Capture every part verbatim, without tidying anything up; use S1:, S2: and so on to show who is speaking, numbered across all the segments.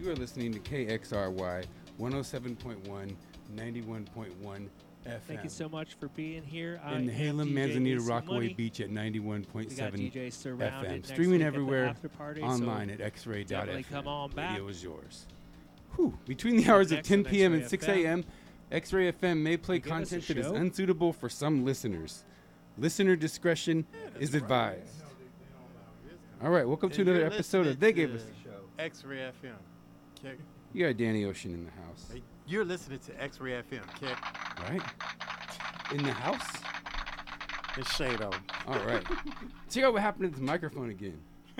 S1: You are listening to K X R Y one oh seven point one, ninety-one point one F M.
S2: Thank you so much for being here.
S1: In
S2: I
S1: Halem,
S2: am D J
S1: Manzanita,
S2: Ace
S1: Rockaway
S2: Money.
S1: Beach at ninety-one point
S2: We got
S1: seven
S2: D J Surrounded
S1: F M.
S2: next
S1: Streaming
S2: week at the
S1: everywhere,
S2: after party,
S1: online
S2: so
S1: at x ray dot f m.
S2: definitely come on back.
S1: Radio is yours. Whew. Between the hours of
S2: Next
S1: ten
S2: on
S1: p.m. and
S2: X-Ray
S1: six
S2: F M.
S1: a.m., X-Ray F M may play
S2: You give us a
S1: content that is
S2: show?
S1: unsuitable for some listeners. Listener discretion is advised. All right, welcome to
S3: And
S1: another
S3: you're
S1: episode of
S3: listening
S1: They Gave
S3: to
S1: Us the Show.
S3: X-Ray F M. Okay.
S1: You got Danny Ocean in the house,
S3: Hey, You're listening to X-Ray F M. Okay.
S1: right? In the house?
S3: It's Shado.
S1: All right. Check out what happened to this microphone again.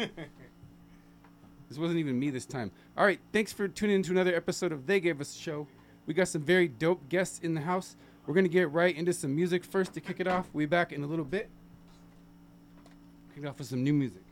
S1: This wasn't even me this time. All right, thanks for tuning in to another episode of They Gave Us a Show. We got some very dope guests in the house. We're going to get right into some music first to kick it off. We'll be back in a little bit. Kick it off with some new music.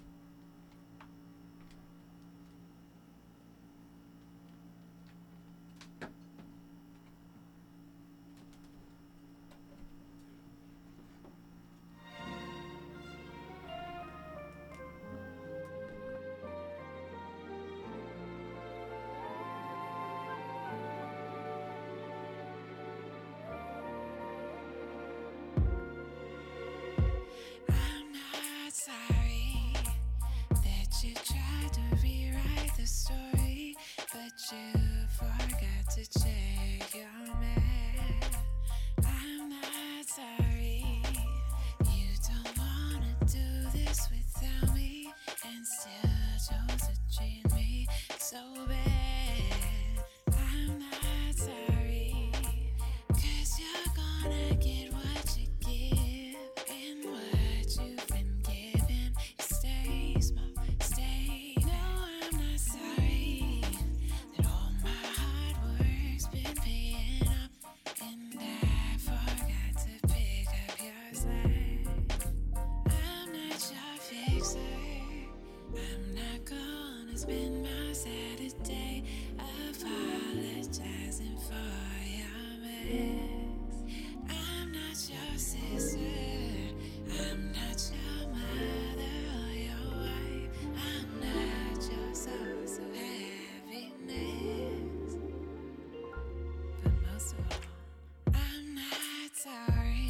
S4: I'm not sorry that you tried to rewrite the story, but you forgot to check your math. I'm not sorry you don't wanna do this without me and still chose to treat me so bad. I'm not sorry, 'cause you're gonna get what you give, and what you've been given. You stay small, stay. No, I'm not sorry that all my hard work's been paying off, and I forgot to pick up your slack. I'm not your fixer. I'm not gonna spend my Saturday apologizing for your mess. I'm not your sister. I'm not your mother or your wife. I'm not your source of happiness. But most of all, I'm not sorry.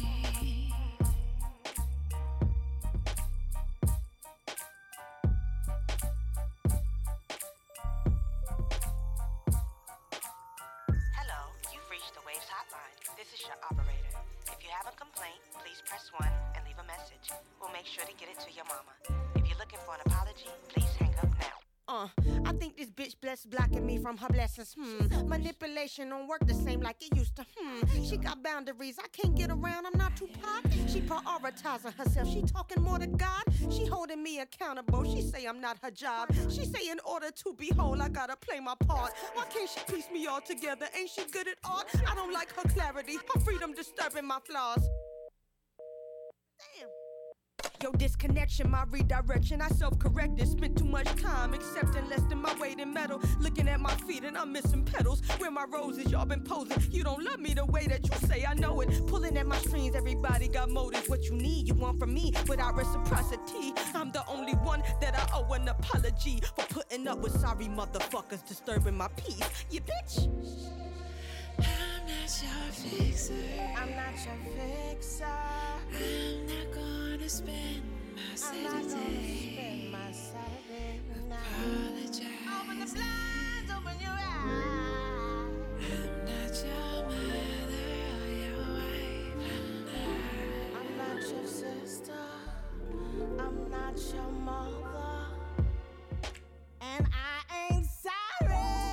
S5: Hello, you've reached the Waves hotline. This is your operator. If you have a complaint, please press one and leave a message. We'll make sure to get it to your mama. If you're looking for an apology, please hang up now.
S6: Uh, I think this bitch blessed blocking me from her blessings. Hmm. Manipulation don't work the same like it used to. Hmm. She got boundaries. I can't get around. I'm not too pop. She prioritizing herself. She talking more to God. She holding me accountable. She say I'm not her job. She say in order to be whole, I gotta play my part. Why can't she piece me all together? Ain't she good at art? I don't like her clarity. Her freedom disturbing my flaws. Damn. Yo, disconnection, my redirection, I self-corrected. Spent too much time accepting less than my weight in metal. Looking at my feet and I'm missing petals. Where my roses, y'all been posing. You don't love me the way that you say, I know it. Pulling at my strings, everybody got motives. What you need, you want from me without reciprocity. I'm the only one that I owe an apology for putting up with sorry motherfuckers disturbing my peace. You bitch.
S4: I'm not your fixer.
S6: I'm not your fixer.
S4: I'm not gonna spend my
S6: I'm not gonna
S4: Saturday
S6: spend my Saturday night.
S4: apologizing.
S6: Open the blinds, open your eyes.
S4: I'm not your mother or your wife. I'm not.
S6: I'm not your sister. I'm not your mother. And I ain't sorry.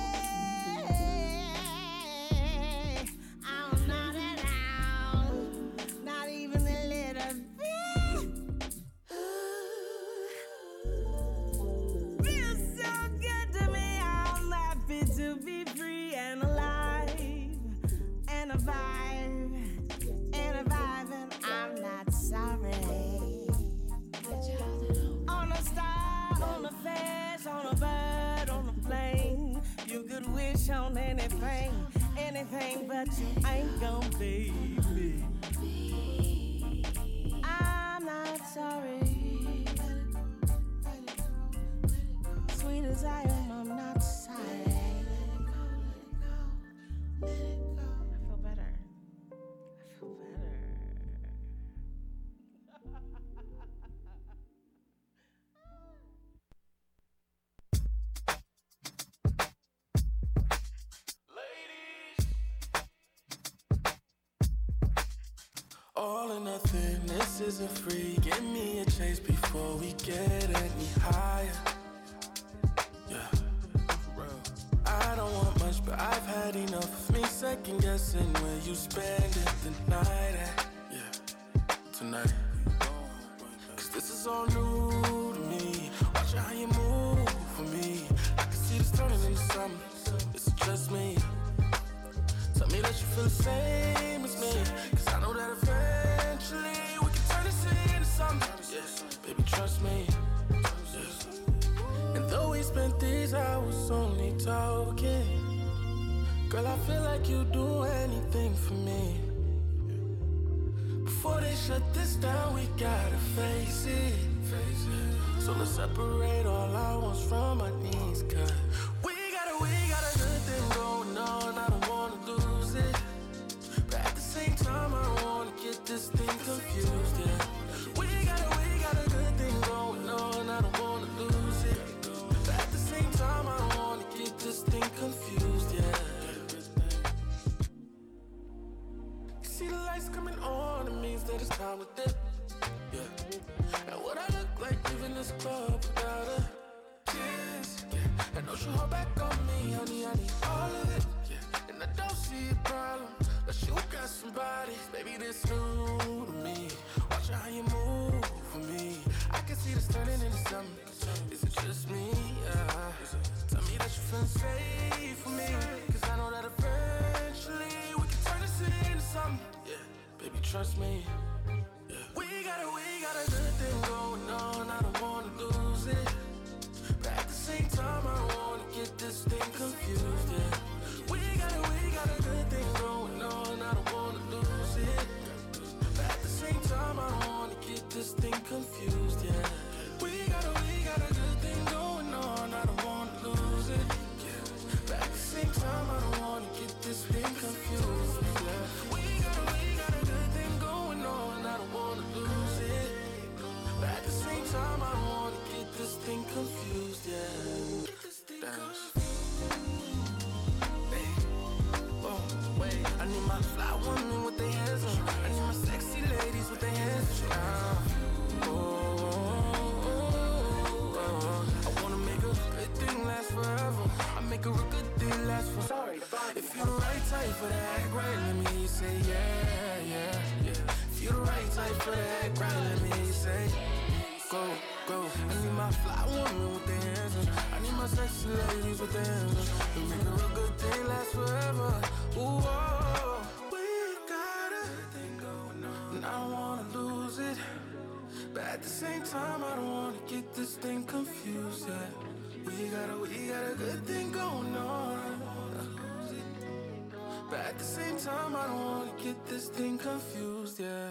S6: I'm not at all. Not even a little bit. Feels so good to me. I'm happy to be free and alive. And a vibe. And a vibe. And I'm not sorry. On a star, on a face, on a bird, on a plane. You could wish on anything, anything, but you ain't gon' baby. I'm not sorry. Sweet as I am, I'm not sorry.
S7: all or nothing, this isn't free. Give me a chase before we get any higher. Yeah, I don't want much, but I've had enough of me second guessing where you spend it the night at. Yeah, tonight. Cause this is all new to me. Watch how you move for me. I can see this turning into something. It's just me. Tell me that you feel the same as me, cause I know that eventually we can turn this into something. Yes, baby, trust me. Yes. And though we spent these hours only talking, girl, I feel like you'd do anything for me. Before they shut this down, we gotta face it. So let's separate all our wants from our needs, cause we got a, we got a good thing going on. I don't wanna lose it, but at the same time, I don't wanna get this thing confused, yeah. We got a, we got a good thing going on. I don't wanna lose it, but at the same time, I don't wanna get this thing confused, yeah. You see the lights coming on, it means that it's time to dip, yeah. And what I look like leaving this club without a kiss, yeah. And don't you hold back on me, honey, I need all of it, yeah. And I don't see a problem, unless you got somebody, baby, this new to me. Watch how you move for me. I can see this turning into something. Is it just me? Yeah. Tell me that you feel safe for me, cause I know that eventually we can turn this into something. Yeah, baby, trust me. Yeah. We got a, we got a good thing going on. I don't wanna lose it, but at the same time, I don't wanna get this thing confused. Yeah. We got a, we got a good thing going on. I don't wanna lose it, but at the same time, I don't wanna get this thing confused. Yeah. We got a, we got a good thing going on. I don't wanna lose it, yeah. But at the same time, I don't wanna get this thing confused. Yeah. We got a, we got a good thing going on. I don't wanna lose it, but at the same time, I don't wanna get this thing confused. Yeah. Dance. Hey. Oh, wait. I need my fly women with their hands on. I need my sexy ladies with their hands down. Forever, I make a real good thing last for. Sorry, if you're the right type for that, right, let me say yeah, yeah, yeah. If you're the right type for that, right, let me say go, go. I need my fly woman with their hands on. I need my sexy ladies with their hands on. We make a real good thing last forever. Ooh, oh, we got a thing going on, and I don't wanna lose it, but at the same time, I don't wanna get this thing confused, yeah. We got a, we got a good thing going on, but at the same time, I don't wanna get this thing confused, yeah.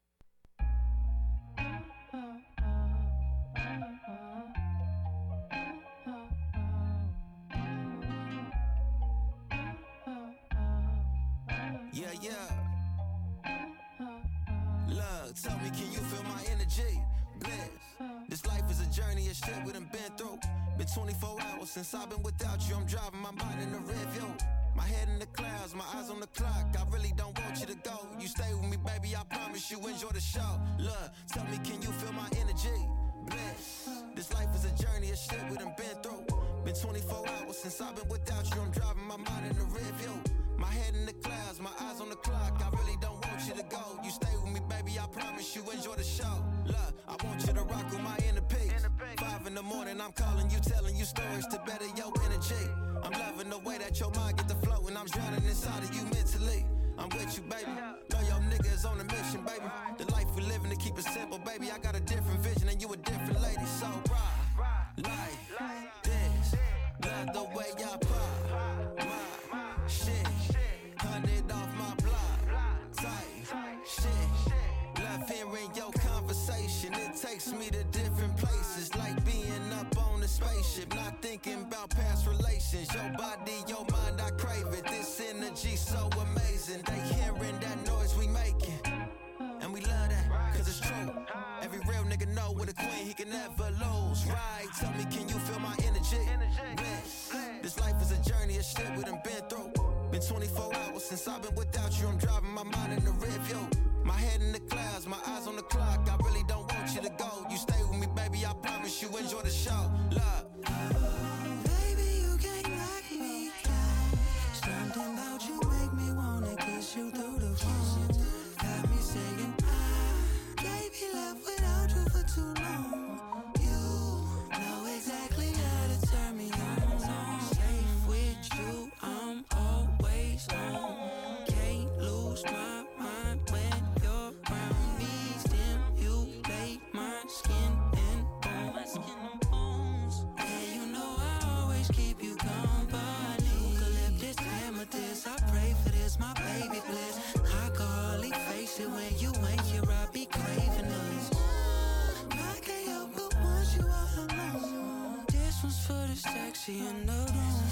S8: Yeah, yeah. Love, tell me, can you feel my energy? Bliss. This life is a journey of shit we done been through. Been twenty-four hours since I've been without you. I'm driving my mind in the rear view. My head in the clouds, my eyes on the clock. I really don't want you to go. You stay with me, baby, I promise you enjoy the show. Look, tell me, can you feel my energy? Bliss. This life is a journey of shit we done been through. Been twenty-four hours since I've been without you. I'm driving my mind in the rear view. My head in the clouds, my eyes on the clock. I really don't want you to go. You stay with me, baby, I promise you enjoy the show. Look, I want you to rock with my inner peace. Five in the morning, I'm calling you, telling you stories to better your energy. I'm loving the way that your mind get the flow, and I'm drowning inside of you mentally. I'm with you, baby. Know your nigga is on a mission, baby. The life we living to keep it simple, baby. I got a different vision, and you a different lady. So ride like this. Love the way y'all pop my shit. Hundred off my block, tight shit. Love hearing your conversation. It takes me to different places, like being up on a spaceship. Not thinking about past relations. Your body, your mind, I crave it. This energy so amazing. They hearing that noise we making, and we love that, cause it's true. Every real nigga know with a queen he can never lose. Right, tell me, can you feel my energy? Bliss. This life is a journey of shit we done been through. Been twenty-four hours since I've been without you. I'm driving my mind in the rear view. My head in the clouds, my eyes on the clock. I really don't want you to go. You stay with me, baby, I promise you enjoy the show. Look.
S4: Baby, you can't knock me down. Something about you make me wanna kiss you through the phone. Got me saying, I can't be left without you for too long. You know exactly how to turn me on. Safe with you, I'm always on. Can't lose my mind when you're around me. Stimulate my skin and bones. And you know I always keep you company. Eucalyptus, amethyst, I pray for this, my baby bliss. I can hardly face it when you ain't here, I be craving this. I can't help but want you all alone. This one's for the sexy and the room.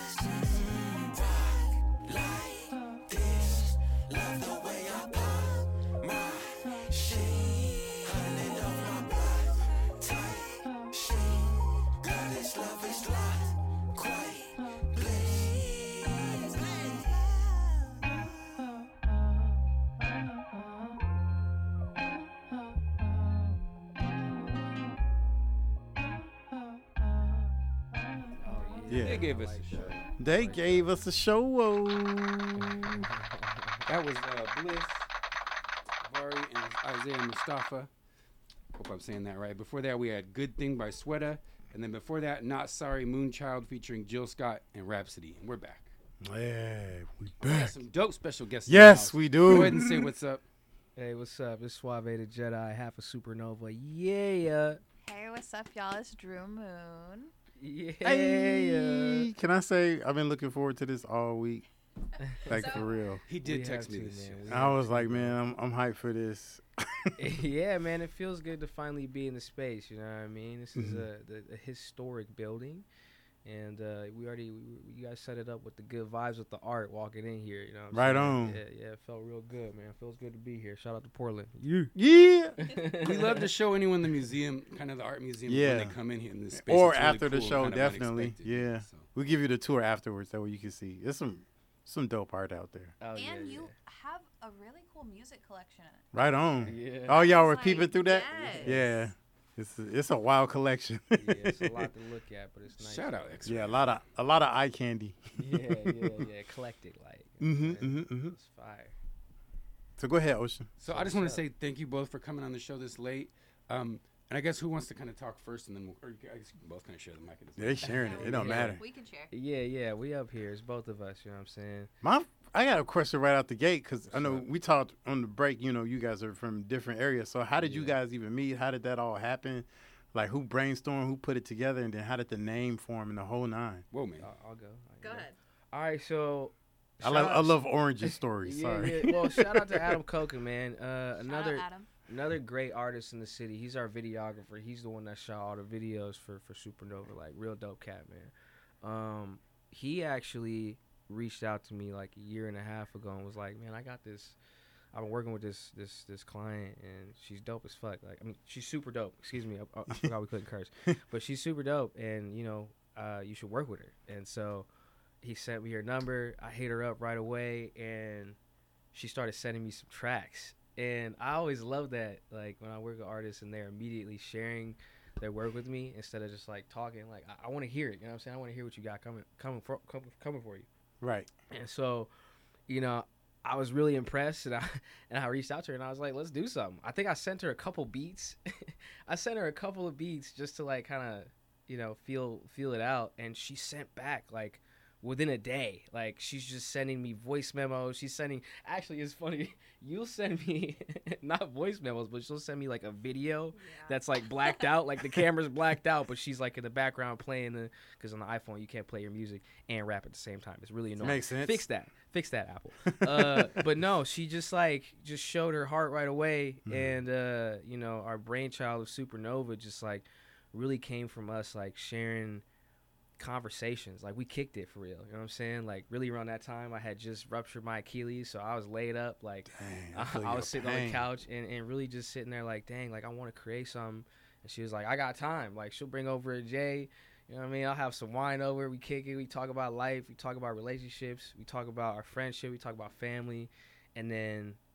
S8: Rock like this. Love the way I pop my shit. Hundred off my block. Tight shit. Girl, this love is locked. Quite bliss.
S3: Yeah.
S1: They gave us a show.
S3: They gave us a show.
S1: That was uh, Bliss, Vari, and Isaiah Mustafa. Hope I'm saying that right. Before that, we had Good Thing by Sweta. And then before that, Not Sorry, Moonchild featuring Jill Scott and Rhapsody. And we're back.
S3: Yeah, we
S1: We got
S3: back.
S1: some dope special guests. in the
S3: Yes,
S1: house.
S3: we
S1: Go
S3: do.
S1: ahead and say what's up.
S9: Hey, what's up? It's Suave the Jedi, half a supernova. Yeah.
S10: Hey, what's up, y'all? It's Drew Moon.
S9: Yeah.
S3: Hey, can I say I've been looking forward to this all week? Like
S10: So-
S3: for real.
S1: He did
S9: We
S1: text
S9: have
S1: me
S9: to,
S1: this.
S9: man.
S1: yes.
S9: We
S3: I
S9: have
S3: was
S9: to,
S3: like,
S9: bro.
S3: man, I'm I'm hyped for this.
S9: Yeah, man, it feels good to finally be in the space. You know what I mean? This is
S3: Mhm.
S9: a, the, a historic building, and uh, we already we, we- you guys set it up with the good vibes with the art walking in here. You know, what I'm
S3: Right
S9: saying?
S3: on.
S9: Yeah, yeah, it felt real good, man. It feels good to be here. Shout out to Portland. You.
S3: Yeah.
S1: We love to show anyone the museum, kind of the art museum,
S3: Yeah.
S1: when they come in here in this space.
S3: Or
S1: It's really
S3: after the
S1: cool,
S3: show,
S1: kind of
S3: definitely.
S1: unexpected,
S3: Yeah.
S1: so.
S3: We'll give you the tour afterwards, that way you can see. There's some some dope art out there.
S9: Oh, yeah,
S10: and
S9: yeah.
S10: you have a really cool music collection.
S3: Right on.
S9: Yeah.
S3: Oh, y'all were
S10: It's
S3: peeping
S10: like,
S3: through that?
S10: yes.
S3: Yeah. It's a, it's a wild collection.
S9: Yeah, it's a lot to look at, but it's nice.
S1: Shout out, X.
S3: Yeah, a lot of a lot of eye candy.
S9: Yeah, yeah, yeah. Eclectic, like. you know
S3: Mhm,
S9: what I'm saying?
S3: mhm, mhm.
S9: It's fire.
S3: So go ahead, Ocean.
S1: So
S9: So
S1: I just
S9: what's
S1: want to
S9: up?
S1: say thank you both for coming on the show this late. Um, and I guess who wants to kind of talk first, and then we'll, or I guess you can both kind of share the mic. At this
S3: They sharing it. It don't
S9: Yeah.
S3: matter.
S10: We can share.
S9: Yeah, yeah, we up here. It's both of us. You know what I'm saying?
S3: My, I got a question right out the gate because I
S1: What's
S3: know
S1: up?
S3: we talked on the break. You know, you guys are from different areas. So how did you
S9: Yeah.
S3: guys even meet? How did that all happen? Like who brainstormed? Who put it together? And then how did the name form and the whole nine?
S1: Whoa, man.
S9: I'll, I'll go. I
S10: Go
S9: can
S10: ahead.
S9: All right, so.
S3: I love
S9: shout
S3: I
S9: out-
S3: love Orange's story.
S9: Yeah,
S3: Sorry.
S9: yeah. Well, shout out to Adam Coken, man. Uh,
S10: Shout
S9: another
S10: out Adam.
S9: another great artist in the city. He's our videographer. He's the one that shot all the videos for for Supernova. Like real dope cat, man. Um, he actually reached out to me like a year and a half ago and was like, "Man, I got this. I've been working with this this this client and she's dope as fuck. Like, I mean, she's super dope. Excuse me, I, I forgot we couldn't curse, but she's super dope, and you know, uh, you should work with her." And so he sent me her number. I hit her up right away, and she started sending me some tracks. And I always love that, like when I work with artists and they're immediately sharing their work with me instead of just like talking. Like I, I want to hear it. You know what I'm saying? I want to hear what you got coming, coming, for, coming, coming for you.
S3: Right.
S9: And so, you know, I was really impressed, and I and I reached out to her, and I was like, "Let's do something." I think I sent her a couple beats. I sent her a couple of beats just to like kind of, you know, feel feel it out, and she sent back like within a day. Like she's just sending me voice memos. She's sending. Actually, it's funny. You'll send me not voice memos, but she'll send me like a video that's like blacked out, like the camera's blacked out, but she's like in the background playing the. Because on the iPhone you can't play your music and rap at the same time. It's really annoying.
S3: Makes sense.
S9: Fix that. Fix that, Apple. Uh, but no, she just like just showed her heart right away,
S3: Mhm.
S9: and uh, you know, our brainchild of Supernova just like really came from us like sharing conversations. Like we kicked it for real. You know what I'm saying? Like really around that time I had just ruptured my Achilles, so I was laid up like
S3: Dang,
S9: I,
S3: feel
S9: I
S3: your
S9: was sitting on
S3: pain.
S9: the couch and, and really just sitting there like, dang, like I want to create something. And she was like, I got time. Like she'll bring over a J. You know what I mean? I'll have some wine over. We kick it. We talk about life. We talk about relationships. We talk about our friendship. We talk about family. And then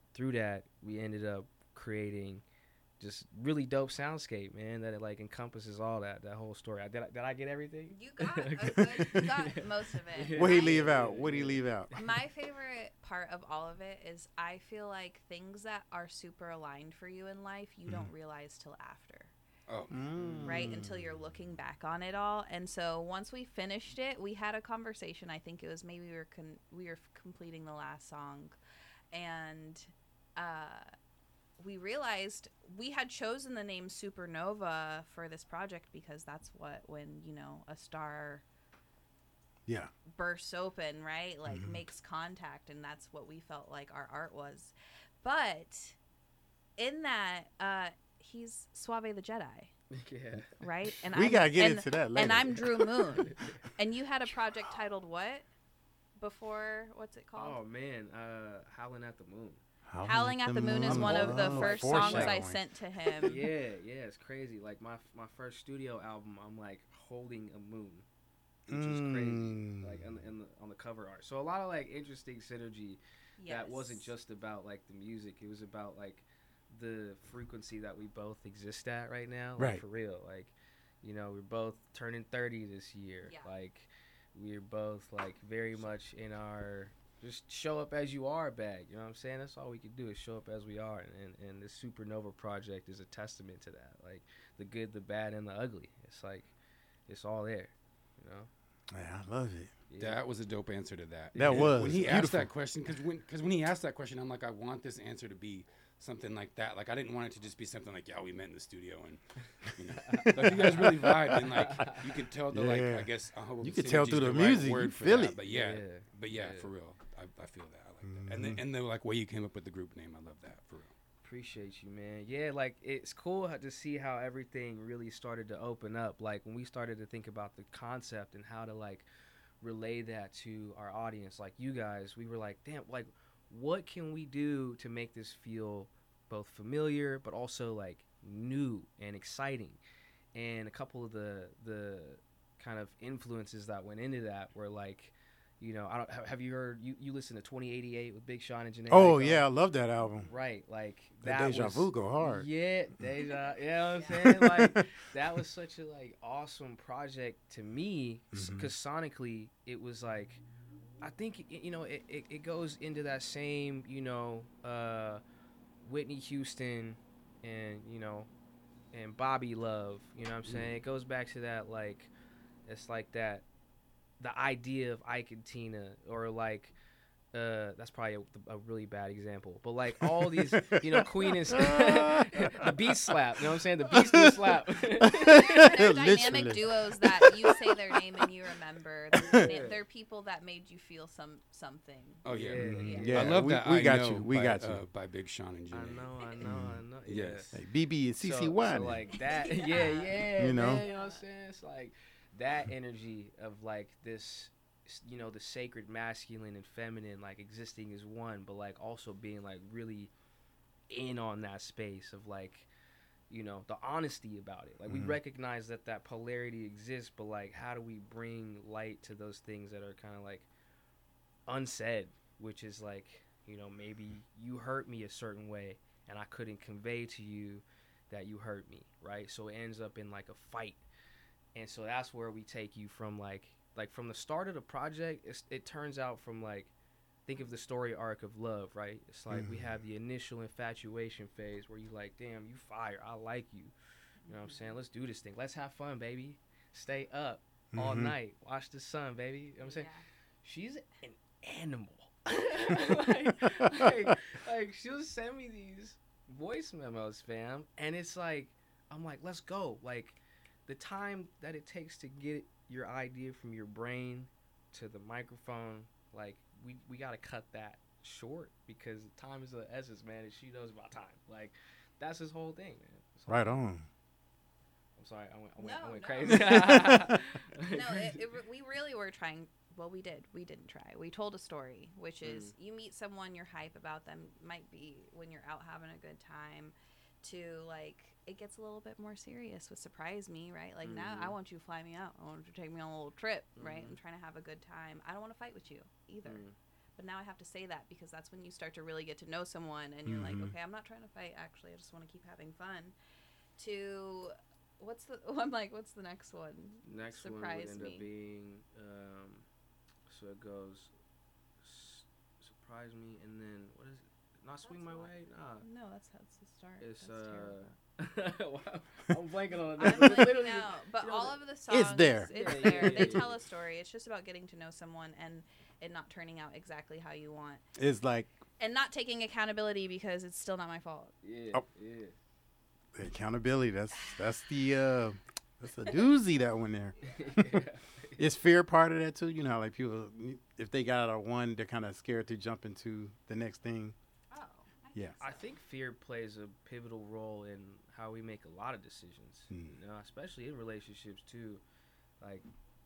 S9: through that, we ended up creating just really dope soundscape, man, that it like encompasses all that that whole story. I, did, I, did I get everything?
S10: You got a good, you got most of it.
S3: What he
S10: My-
S3: leave out? What he leave out?
S10: My favorite part of all of it is I feel like things that are super aligned for you in life, you don't realize till after.
S1: Oh.
S10: Right, until you're looking back on it all. And so once we finished it, we had a conversation. I think it was maybe we were con- we were completing the last song, and uh, we realized we had chosen the name Supernova for this project because that's what, when, you know, a star
S3: Yeah.
S10: bursts open, right? Like
S3: Mhm.
S10: makes contact, and that's what we felt like our art was. But in that, uh, he's Suave the Jedi,
S9: Yeah.
S10: right? And
S3: We
S10: I'm-
S3: gotta get
S10: and,
S3: into that later.
S10: And I'm Drew Moon, and you had a project titled what? Before, what's it called?
S9: Oh man, uh, Howling at the Moon.
S10: Howling at the Moon is one of the
S3: Oh,
S10: first songs I
S3: foreshadowing.
S10: sent to him.
S9: Yeah, yeah, it's crazy. Like my my first studio album, I'm like holding a moon, which is crazy.
S3: Mm.
S9: Like on the, in the on the cover art. So a lot of like interesting synergy
S10: Yes.
S9: that wasn't just about like the music. It was about like the frequency that we both exist at right now. Like,
S3: Right.
S9: For real. Like, you know, we're both turning thirty this year.
S10: Yeah.
S9: Like, we're both like very much in our just show up as you are bag. You know what I'm saying? That's all we can do is show up as we are. And, and, and this Supernova project is a testament to that. Like the good, the bad, and the ugly. It's like, it's all there, you know?
S3: Yeah, I love it.
S9: Yeah.
S1: That was a dope answer to that.
S3: That was
S1: when he asked
S3: beautiful.
S1: that question, because when because when he asked that question, I'm like, I want this answer to be something like that. Like I didn't want it to just be something like, yeah, we met in the studio, and you know, like you guys really vibe, and like you could tell the like
S3: Yeah.
S1: I guess I hope
S3: You could tell through the music, you
S1: for
S3: feel
S1: that,
S3: it.
S1: But yeah,
S9: Yeah.
S1: but yeah,
S9: Yeah.
S1: for real, I, I feel that. I like that, and
S3: Mm-hmm.
S1: the, and the like way you came up with the group name, I love that for real.
S9: Appreciate you, man. Yeah, like it's cool how- to see how everything really started to open up. Like when we started to think about the concept and how to like relay that to our audience, like you guys, we were like, damn, like what can we do to make this feel both familiar but also like new and exciting? And a couple of the the kind of influences that went into that were like, you know, I don't ha- have you heard you, you listen to twenty eighty-eight with Big Sean and Janae?
S3: Oh
S9: Aiko?
S3: yeah, I love that album.
S9: Right, like
S3: That
S9: that
S3: Deja
S9: was,
S3: Vu go hard.
S9: Yeah, Deja. You know what I'm saying? Like that was such a like awesome project to me because sonically it was like, I think it, you know it, it, it goes into that same you know uh, Whitney Houston and you know and Bobby Love. You know what I'm saying? It goes back to that like it's like that the idea of Ike and Tina or like. Uh, that's probably a, a really bad example, but like all these, you know, Queen and the beat slap. You know what I'm saying? The beats do slap.
S10: They're dynamic
S3: Literally.
S10: duos that you say their name and you remember. They're,
S9: Yeah.
S10: they're people that made you feel some something.
S1: Oh yeah,
S9: Yeah.
S3: Yeah,
S1: I love
S3: we-
S1: that.
S3: we
S1: I
S3: got
S1: Know
S3: you, we
S1: by,
S3: got you.
S1: uh, by Big Sean and
S9: I
S1: Janae.
S9: know, I know, I know. Yeah.
S1: Yes.
S3: Hey, B B and C C
S9: So,
S3: Y.
S9: so like that, yeah, yeah.
S3: You know?
S9: man, you know what I'm saying? It's like that energy of like this, s- you know, the sacred masculine and feminine, like existing as one, but like also being like really in on that space of like, you know, the honesty about it. Like we
S3: Mhm.
S9: recognize that that polarity exists, but like, how do we bring light to those things that are kind of like unsaid, which is like, you know, maybe you hurt me a certain way and I couldn't convey to you that you hurt me, right? So it ends up in like a fight. And so that's where we take you from like like from the start of the project, it's, it turns out from like think of the story arc of love, right? It's like we
S3: Mhm.
S9: have the initial infatuation phase where you like, damn, you fire, I like you. You know what I'm saying? Let's do this thing. Let's have fun, baby. Stay up all
S3: Mhm.
S9: night. Watch the sun, baby. You know what I'm saying?
S10: Yeah.
S9: She's an animal. like, like, like she'll send me these voice memos, fam, and it's like I'm like, let's go. Like the time that it takes to get your idea from your brain to the microphone, like we we gotta cut that short because time is the essence, man, and she knows about time. Like that's his whole thing, man. His whole
S3: Right
S9: thing.
S3: on.
S9: I'm sorry, I went, I went,
S10: No,
S9: I went
S10: no.
S9: crazy.
S10: No, it, it, re- we really were trying. Well, we did. We didn't try. We told a story, which is you meet someone, you're hype about them. Might be when you're out having a good time. To like, it gets a little bit more serious with surprise me, right? Like now, I
S9: Mhm.
S10: want you to fly me out. I want you to take me on a little trip, right?
S9: Mhm.
S10: I'm trying to have a good time. I don't want to fight with you either.
S9: Mm.
S10: but now I have to say that because that's when you start to really get to know someone and you're like,
S3: Mhm.
S10: okay, I'm not trying to fight. Actually, I just want to keep having fun. To what's the? I'm like, what's the next one?
S9: Next one
S10: Surprise
S9: would end
S10: me.
S9: up being, um, so it goes, s- surprise me, and then what is it? Not swing my way. Nah.
S10: No, that's that's the start.
S9: It's
S10: That's terrible.
S9: uh. wow, I'm blanking on it.
S10: I'm
S9: It's
S10: blanking
S9: literally-
S10: out, but
S9: you know,
S10: all
S9: the-
S10: of the songs,
S3: It's there.
S10: It's
S9: Yeah, yeah,
S10: there.
S9: yeah,
S10: They
S9: yeah.
S10: tell a story. It's just about getting to know someone and it not turning out exactly how you want,
S3: It's like
S10: and not taking accountability because it's still not my fault.
S9: Yeah,
S3: Oh.
S9: yeah.
S3: the accountability. That's that's the uh, that's a doozy, that one there. Is fear part of that too? You know, how, like people, if they got out of one, they're kind of scared to jump into the next thing.
S10: Oh.
S3: Yeah.
S9: I think fear plays a pivotal role in how we make a lot of decisions.
S3: Hmm.
S9: You know, especially in relationships too. Like,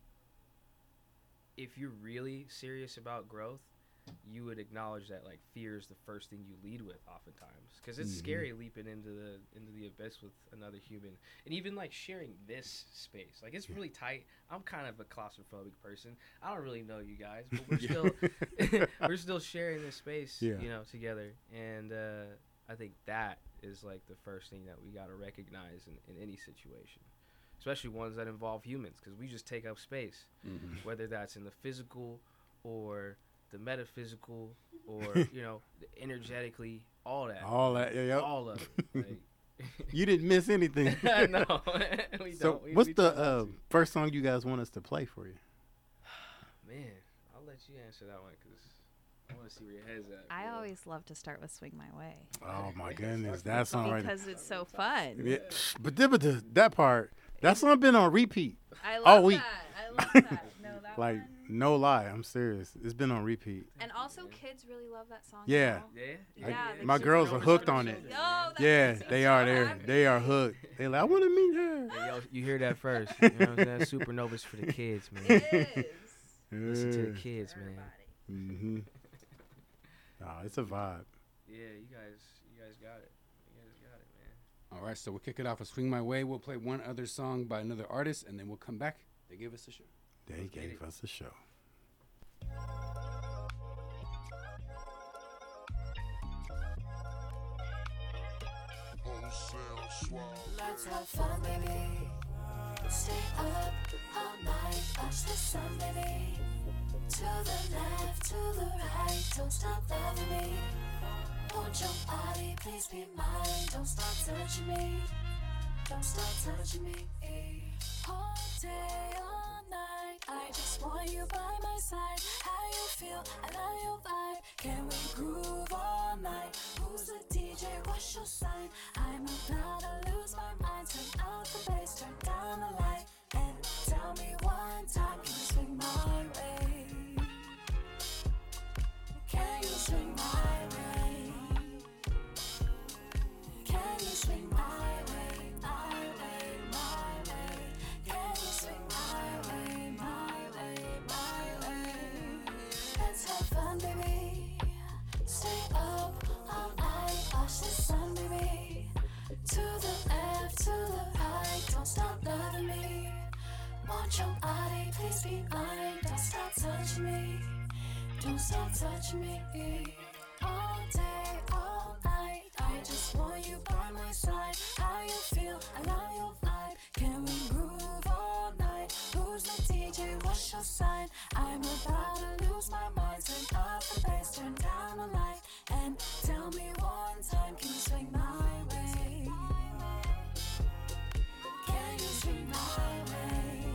S9: if you're really serious about growth, you would acknowledge that like fear is the first thing you lead with oftentimes, because it's
S3: Mhm.
S9: scary leaping into the into the abyss with another human, and even like sharing this space. Like, it's really tight. I'm kind of a claustrophobic person. I don't really know you guys, but we're still we're still sharing this space,
S3: Yeah.
S9: you know, together. And uh, I think that is like the first thing that we got to recognize in, in any situation, especially ones that involve humans, because we just take up space,
S3: Mhm.
S9: whether that's in the physical or the metaphysical or you know, the energetically, all that,
S3: All that, yeah, yeah.
S9: all of it. Like,
S3: You didn't miss anything.
S9: no, we
S3: So,
S9: don't. We-
S3: what's
S9: we
S3: the
S9: try not
S3: uh,
S9: to.
S3: first song you guys want us to play for you?
S9: Man, I'll let you answer that one because I want to see where your head's at.
S10: I
S9: bro.
S10: always love to start with "Swing My Way"
S3: Oh my goodness, that song right there.
S10: because it's so fun.
S3: Yeah, but, th- but the, that part, that song been on repeat.
S10: I
S3: all
S10: love
S3: week.
S10: that. I love that. No, that
S3: Like,
S10: one.
S3: no lie, I'm serious. It's been on repeat.
S10: And also, kids really love that song.
S3: Yeah.
S10: now.
S9: Yeah,
S3: I-
S10: Yeah, they
S3: my
S10: super
S3: girls are
S10: love
S3: hooked
S10: it.
S3: on it.
S10: Yo, that
S3: Yeah,
S10: makes me
S3: they
S10: so
S3: are there.
S10: happy.
S3: They are hooked. They like, I want to meet her.
S9: Hey, yo, you hear that first? You know what I'm saying? Supernova's for the kids, man.
S10: It is.
S9: Listen to the kids, man.
S3: Mm-hmm. Nah, it's a vibe.
S9: Yeah, you guys, you guys got it. You guys got it, man.
S1: All right, so we'll kick it off with "Swing My Way." We'll play one other song by another artist, and then we'll come back. They gave us a show.
S3: They gave us a show.
S11: Let's have fun, baby. Stay up all night, watch the sun, baby. To the left, to the right, don't stop loving me. Want your body, please be mine. Don't stop touching me. Don't stop touching me. All day, all night, I just want you by my side. How you feel, I love your vibe. Can we groove all night? Who's the D J? What's your sign? I'm about to lose my mind. Turn out the bass, turn down the light, and tell me one time, can you swing my way? Can you swing my way? Can you swing my way? My way, my way. Can you swing my way? My way, my way. Let's have fun, baby. Stay up all night, watch the sun, baby. To the left, to the right, don't stop loving me. Want your body, please be mine. Don't stop touching me. Don't stop touching me. All day, all night, I just want you by my side. How you feel, I love your vibe. Can we groove all night? Who's the D J? What's your sign? I'm about to lose my mind. Turn up the bass, turn down the light, and tell me one time, can you swing my way? Can you swing my way?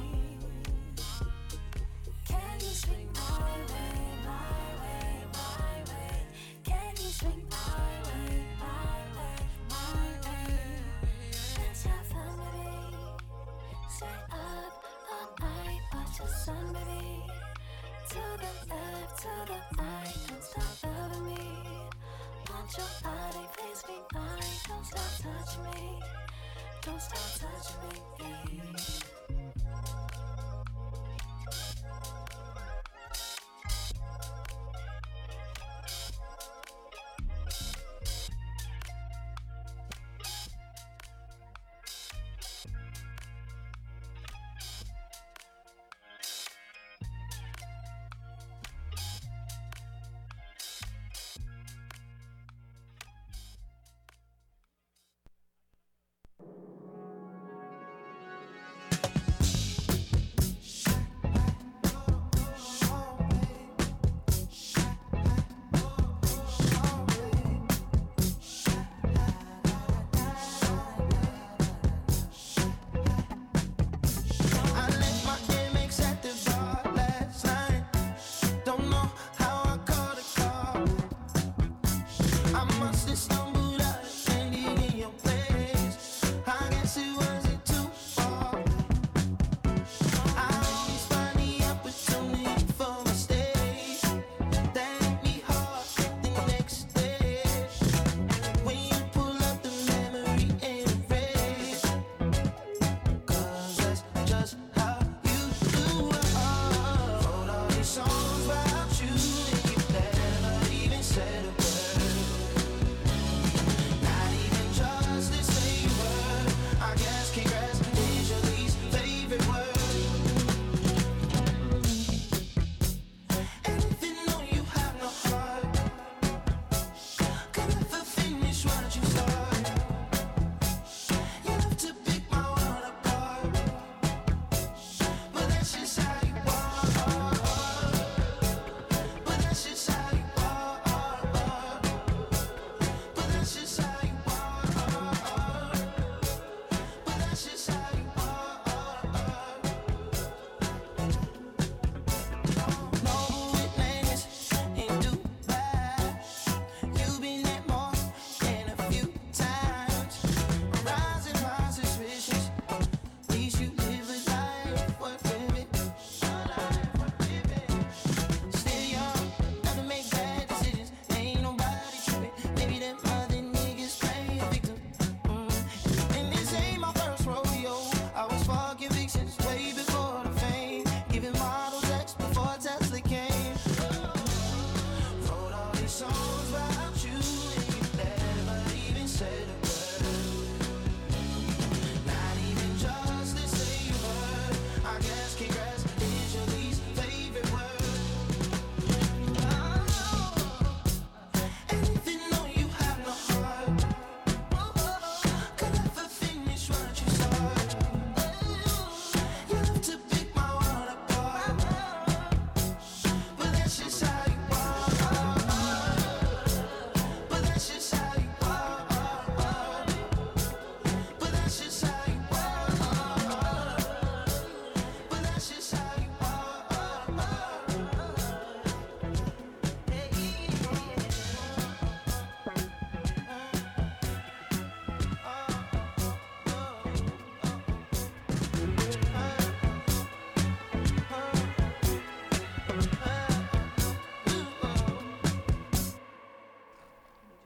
S11: Can you swing my way? My way, my way. Can you swing my way? My way, my way. Let's have fun, baby. Stay up all night, watch the sun, baby. To the left, to the right, don't stop loving me. Want your body, please be mine. Don't stop touching me. Don't stop touching me.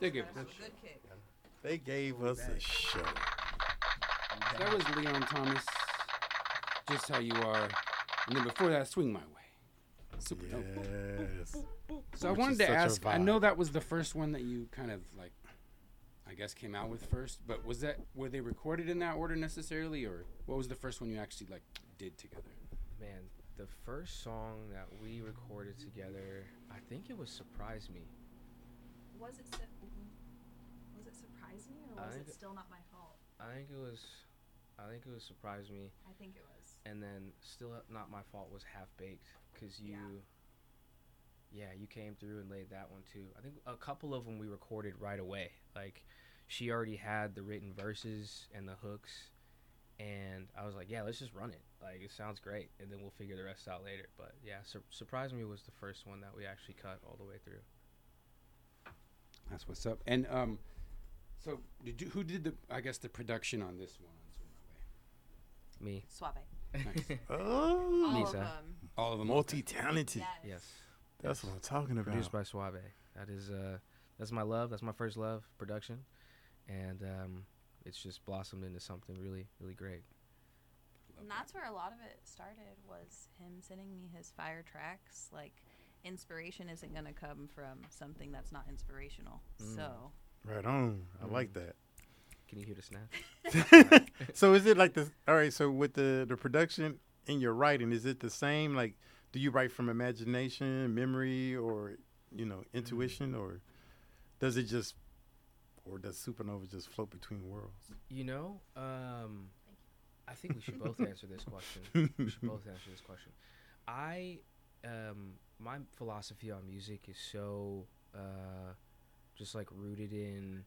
S1: They gave us
S10: That
S1: a
S10: was a good kick.
S3: They gave us a show.
S1: So that was Leon Thomas. Just How You Are. And then before that, Swing My Way. Super dope.
S3: Yes.
S1: So I
S3: Which
S1: wanted
S3: is
S1: to
S3: such a
S1: ask, I
S3: vibe.
S1: know that was the first one that you kind of like, I guess came out with first, but was that, were they recorded in that order necessarily, or what was the first one you actually like did together?
S9: Man, the first song that we recorded together, I think it was Surprise Me.
S10: Was it su- was it Surprise Me or
S9: I
S10: was
S9: think
S10: it
S9: it-
S10: Still Not My Fault?
S9: I think it was, I think it was Surprise Me.
S10: I think it was.
S9: And then Still Not My Fault was Half Baked, because you, yeah. you came through and laid that one too. I think a couple of them we recorded right away. Like, she already had the written verses and the hooks, and I was like, yeah, let's just run it. Like, it sounds great, and then we'll figure the rest out later. But yeah, Sur- Surprise Me was the first one that we actually cut all the way through.
S1: That's what's up. And um, so did you, who did the, I guess, the production on this one? On Swing My Way?
S9: Me.
S10: Suave.
S1: Nice.
S3: Oh,
S10: All
S9: Lisa.
S10: of them.
S1: All of them.
S3: multi-talented.
S10: Yes.
S9: Yes.
S3: That's what I'm talking about.
S9: Produced by Suave. That is uh, that's my love. That's my first love, production, and um, it's just blossomed into something really, really great.
S10: And that's where a lot of it started, was him sending me his fire tracks. Like, inspiration isn't going to come from something that's not inspirational.
S9: Mm.
S10: So,
S3: Right on. I
S9: Mm.
S3: like that.
S9: Can you hear the snap?
S3: So is it like the all right? So with the the production in your writing, is it the same? Like, do you write from imagination, memory, or you know, intuition, or does it just, or does Supernova just float between worlds?
S9: You know, um, I think we should both answer this question. We should both answer this question. I, um, my philosophy on music is so, uh, just like rooted in,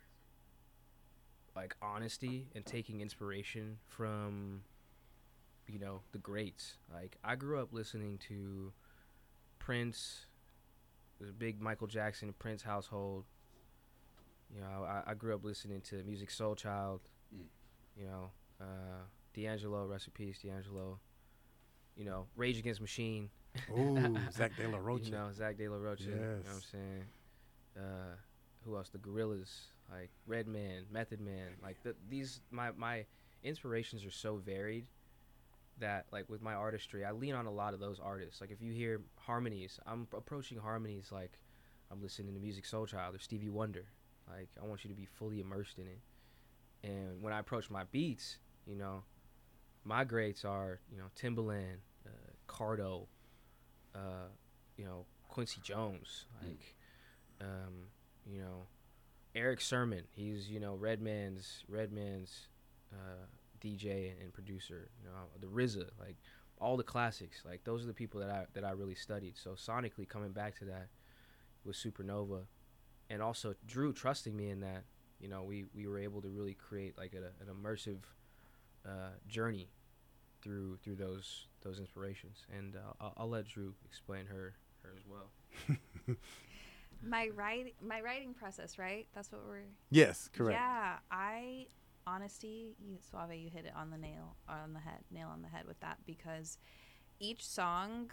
S9: like, honesty and taking inspiration from, you know, the greats. Like, I grew up listening to Prince. There's a big Michael Jackson Prince household. You know, I, I grew up listening to Music Soul Child.
S1: Mm.
S9: You know, uh, D'Angelo, rest in peace, D'Angelo. You know, Rage Against Machine.
S3: Ooh, Zach De La Rocha.
S9: You know, Zach De La Rocha. You know what I'm
S3: Yes.
S9: saying? Uh, who else? The Gorillas, like Redman, Method Man. Like the, these, my my inspirations are so varied that, like, with my artistry, I lean on a lot of those artists. Like, if you hear harmonies, I'm approaching harmonies like I'm listening to Music Soul Child or Stevie Wonder. Like, I want you to be fully immersed in it. And when I approach my beats, you know, my greats are, you know, Timbaland, uh, Cardo, uh, you know, Quincy Jones, like, um, you know, Eric Sermon. He's, you know, Redman's Redman's uh, D J and producer. You know, the R Z A, like, all the classics. Like, those are the people that I that I really studied. So sonically, coming back to that with Supernova, and also Drew trusting me in that. You know, we, we were able to really create like a, an immersive uh, journey through through those those inspirations, and uh, I'll, I'll let Drew explain her her as well.
S10: my write, my writing process, right? That's what we're...
S3: Yes, correct.
S10: Yeah, I... Honesty, you, Suave, you hit it on the nail, on the head, nail on the head with that, because each song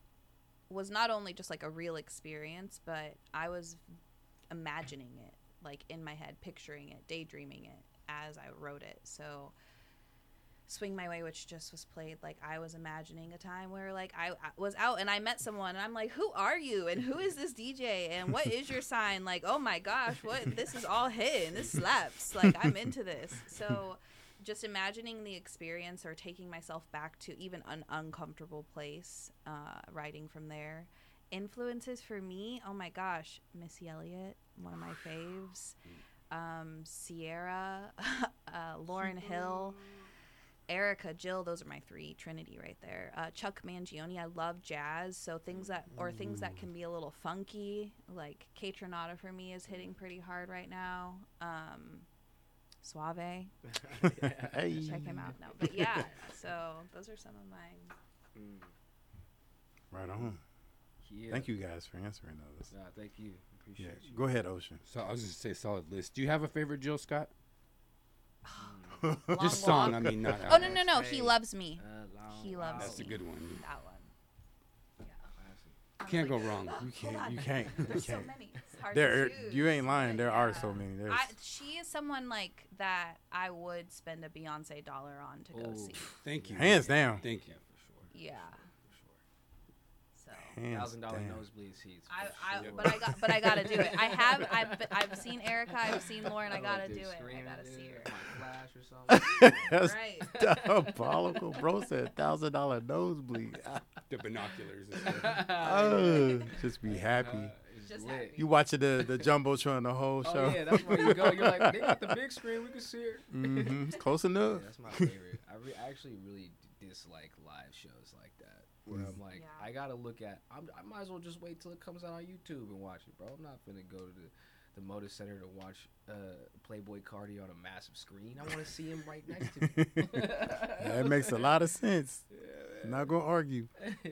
S10: was not only just like a real experience, but I was imagining it, like, in my head, picturing it, daydreaming it as I wrote it. So Swing My Way, which just was played, like, I was imagining a time where, like, I, I was out and I met someone and I'm like, who are you and who is this D J and what is your sign? Like, oh my gosh, what, this is all hitting, this slaps, like, I'm into this. So just imagining the experience or taking myself back to even an uncomfortable place, uh, writing from there. Influences for me, oh my gosh, Missy Elliott, one of my faves, um, Sierra, uh, Lauryn Hill, Erica, Jill, those are my three, Trinity right there. Uh, Chuck Mangione, I love jazz, so things that, or things that can be a little funky, like Kate Renata for me is hitting pretty hard right now. Um, Suave,
S3: Hey.
S10: check him out. No, but yeah, so those are some of mine.
S9: Mm.
S3: Right on.
S9: Yeah.
S3: Thank you guys for answering those.
S9: Nah, thank you. Appreciate
S3: Yeah.
S9: you.
S3: Go ahead, Ocean.
S1: So I was just say solid list. Do you have a favorite Jill Scott?
S10: Long
S1: Just song,
S10: Walk.
S1: I mean, not
S10: Oh, no,
S1: album.
S10: no, no, He Loves Me.
S9: Uh, long
S10: He Loves
S1: That's a
S10: Me.
S1: good one.
S10: That one.
S9: Classic.
S1: Can't go wrong.
S3: You can't.
S10: on.
S3: You can't. You
S10: There's so
S3: can't.
S10: many. It's hard
S3: There,
S10: to choose.
S3: you ain't lying. There are
S10: Yeah.
S3: so many. There's,
S10: I, she is someone like that I would spend a Beyonce dollar on to go
S9: Ooh.
S10: see.
S1: Thank you.
S3: hands down.
S1: Thank you.
S10: Yeah. So
S3: Hands
S9: Thousand dollar
S3: down.
S9: nosebleed seats.
S10: I,
S9: for
S10: I
S9: sure.
S10: but I got but I gotta do it. I have I've I've seen Erica. I've seen Lauren. I
S9: Oh,
S10: gotta
S9: dude,
S10: do it. I
S9: screaming,
S10: gotta
S9: dude,
S10: see her.
S9: my Flash or something.
S3: That's
S10: Right.
S3: diabolical. Bro said thousand dollar nosebleed.
S1: The binoculars and stuff.
S3: Oh, just be happy.
S9: Uh, it's
S10: Just
S9: lit.
S10: happy.
S3: You watching the the jumbotron the whole
S9: Oh
S3: show?
S9: yeah, that's where you go. You're like, they got the big screen. We can see it.
S3: hmm It's close
S9: Yeah,
S3: enough.
S9: that's my favorite. I, re- I actually really d- dislike live shows like that. Where
S3: Mm.
S9: I'm like,
S10: Yeah.
S9: I gotta look at. I'm, I might as well just wait till it comes out on YouTube and watch it, bro. I'm not finna go to the, the Motor Center to watch uh, Playboy Cardi on a massive screen. I want to see him right next to me.
S3: That makes a lot of sense.
S9: Yeah,
S3: Not gonna argue.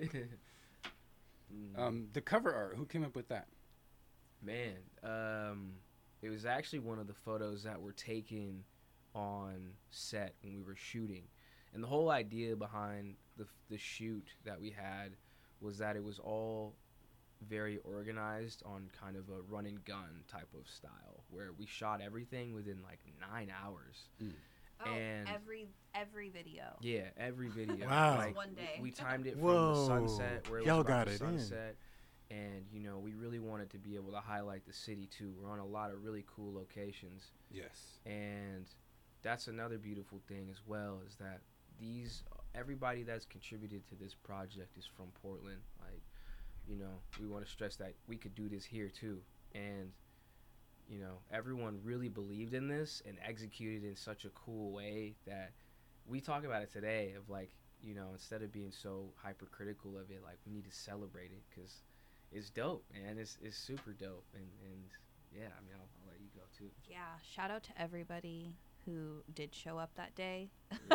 S9: Mm.
S1: Um, the cover art. Who came up with that?
S9: Man, um, it was actually one of the photos that were taken on set when we were shooting. And the whole idea behind the the shoot that we had was that it was all very organized on kind of a run and gun type of style, where we shot everything within like nine hours.
S10: Oh,
S9: And-
S10: every every video.
S9: Yeah, every video.
S3: Wow.
S9: Like,
S10: One day.
S9: We timed it from
S3: Whoa.
S9: the sunset, where it
S3: Y'all
S9: was about
S3: got
S9: the
S3: it in.
S9: sunset. And, you know, we really wanted to be able to highlight the city, too. We're on a lot of really cool locations.
S1: Yes.
S9: And that's another beautiful thing as well, is that these, everybody that's contributed to this project is from Portland. Like, you know, we want to stress that we could do this here, too. And, you know, everyone really believed in this and executed in such a cool way that we talk about it today of, like, you know, instead of being so hypercritical of it, like, we need to celebrate it because it's dope, man. It's it's super dope. And, and yeah, I mean, I'll, I'll let you go, too.
S10: Yeah, shout out to everybody who did show up that day.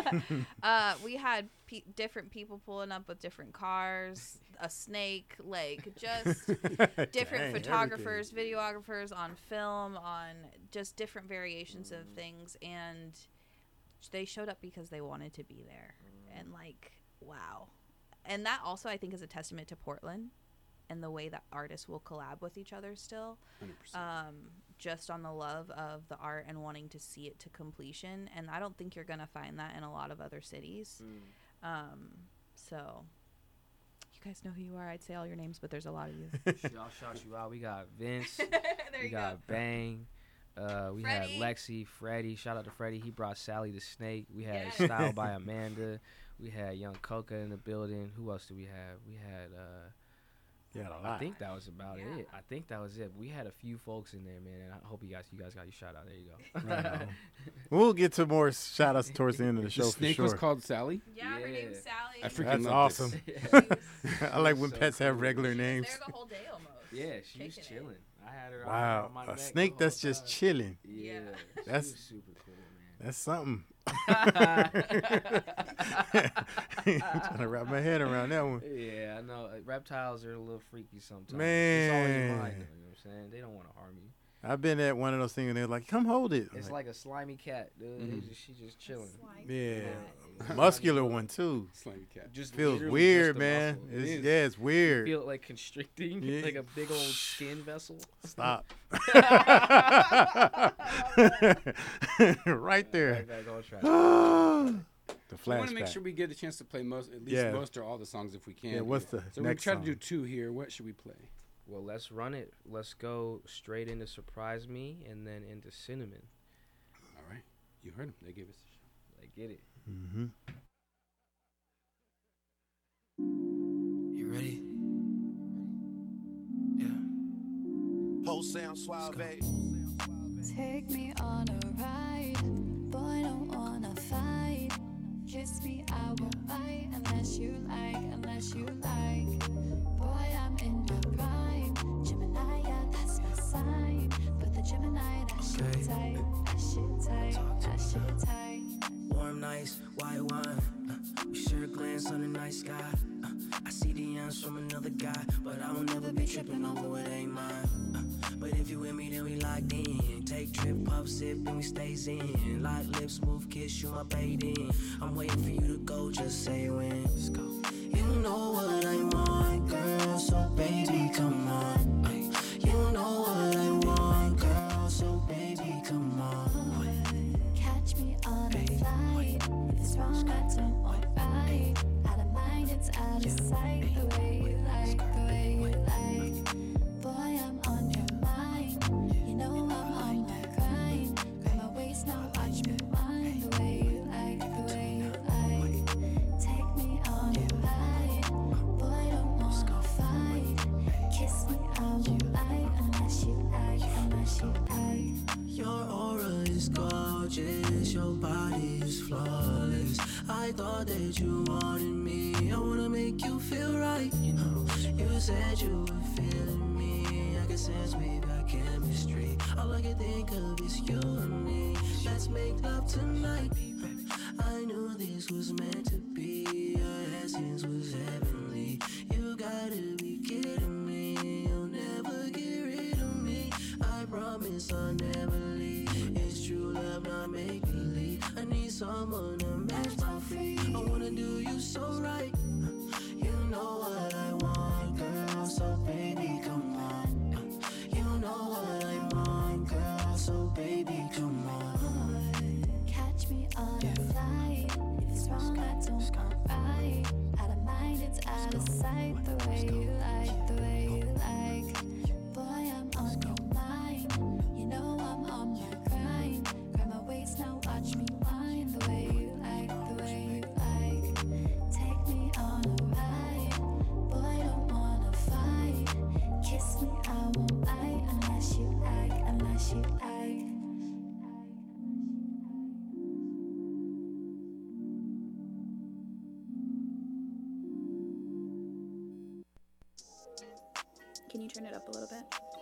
S10: uh, we had pe- different people pulling up with different cars, a snake, like just different
S3: Dang,
S10: photographers, videographers on film, on just different variations of things, and they showed up because they wanted to be there. And like, wow. And that also, I think, is a testament to Portland and the way that artists will collab with each other still.
S1: one hundred percent.
S10: Um, just on the love of the art and wanting to see it to completion. And I don't think you're going to find that in a lot of other cities. Um, so you guys know who you are. I'd say all your names, but there's a lot of you.
S9: I'll shout you out. We got Vince.
S10: there
S9: we
S10: you
S9: got
S10: go.
S9: Bang. Uh, we
S10: Freddie.
S9: had Lexi, Freddie. Shout out to Freddie. He brought Sally the Snake. We had
S10: Yes.
S9: Style by Amanda. We had Young Coca in the building. Who else do we have? We had. Uh,
S3: Yeah, a
S9: I
S3: lot.
S9: think that was about
S10: Yeah.
S9: it. I think that was it. We had a few folks in there, man. And I hope you guys, you guys got your shout out. There you go.
S3: Right on. We'll get to more shout outs towards the end of the show
S1: The
S3: for
S1: snake
S3: sure.
S1: was called Sally.
S10: Yeah, her
S9: Yeah.
S10: name's Sally.
S1: I freaking
S3: That's
S1: love
S3: awesome.
S1: this.
S3: I like when
S9: So
S3: pets have
S9: cool.
S3: regular
S10: She was
S3: names.
S10: there the whole day almost.
S9: Yeah, she was
S10: Kicking it.
S9: chilling. I had her
S3: Wow,
S9: on my
S3: a
S9: neck
S3: snake
S9: the whole
S3: that's just
S9: time.
S3: chilling.
S9: Yeah,
S10: Yeah.
S9: she
S3: That's-
S9: was super cool, man.
S3: That's something. Trying to wrap my head around that one.
S9: Yeah, I know. Uh, Reptiles are a little freaky sometimes. It's all in your
S3: Man.
S9: mind, though, you know what I'm saying? They don't want to harm you.
S3: I've been at one of those things and they're like, "Come hold it." I'm
S9: It's
S3: like,
S9: like a slimy cat, dude.
S1: Mhm.
S9: He's just, she's just chilling.
S3: yeah,
S9: Yeah.
S3: muscular one too.
S1: Slimy cat.
S9: Just
S3: Feels
S9: literally
S3: weird,
S9: just a
S3: man.
S9: muscle. It
S3: It's,
S9: is.
S3: yeah, it's
S9: You
S3: weird.
S9: feel it like constricting,
S3: Yeah.
S9: like a big old skin vessel.
S3: Stop. Right there.
S9: Right back on track.
S3: the
S1: We want to make
S3: flashback.
S1: sure we get a chance to play most, at least
S3: Yeah.
S1: most or all the songs if we can.
S3: Yeah, what's the
S1: so
S3: next
S1: we try
S3: song?
S1: to do two here. What should we play?
S9: Well, let's run it. Let's go straight into Surprise Me and then into Cinnamon.
S1: All right, you heard them. They gave us a show.
S9: Like, get it.
S3: Mm-hmm.
S8: You ready? Yeah. Whole sound suave.
S11: Take me on a ride, boy, don't wanna fight. Kiss me, I won't bite unless you like, unless you like. Boy, I'm in your prime. Gemini, yeah, that's my sign. But the Gemini, that shit tight, that shit tight, that shit tight.
S12: Warm nights, white wine. Uh, we share a glance on the night sky. Uh, I see the ends from another guy, but I don't never be tripping over what ain't mine. Uh, but if you with me, then we locked in. Take trip, puff, sip, and we stays in. Like lips, move, kiss, you my bait in. I'm waiting for you to go, just say when. Let's go. You know what I want, girl, so baby, you like. Your aura is gorgeous, your body is flawless. I thought that you wanted me, I wanna make you feel right. You know, you said you were feeling me, I can sense we got chemistry. All I can think of is you and me. Let's make love tonight. I knew this was meant to be, your essence was heavenly. You gotta be kidding me, you'll never get rid of me. I promise I'll never leave. It's true love, not make believe. I need someone to match my feet. I wanna do you so right. You know what I want, girl, so baby, come on. You know what I want, girl, so baby, come on.
S11: Catch me on a flight. If it's wrong, I don't want right. Out of mind, it's out of sight. The way you like, the way you like. Boy, I'm on your mind. You know I'm on my grind. Grab my waist now, watch me wind. The way you like, the way you like. Take me on a ride. Boy, don't wanna fight. Kiss me, I won't bite unless you like, unless you like.
S13: Can you turn it up a little bit?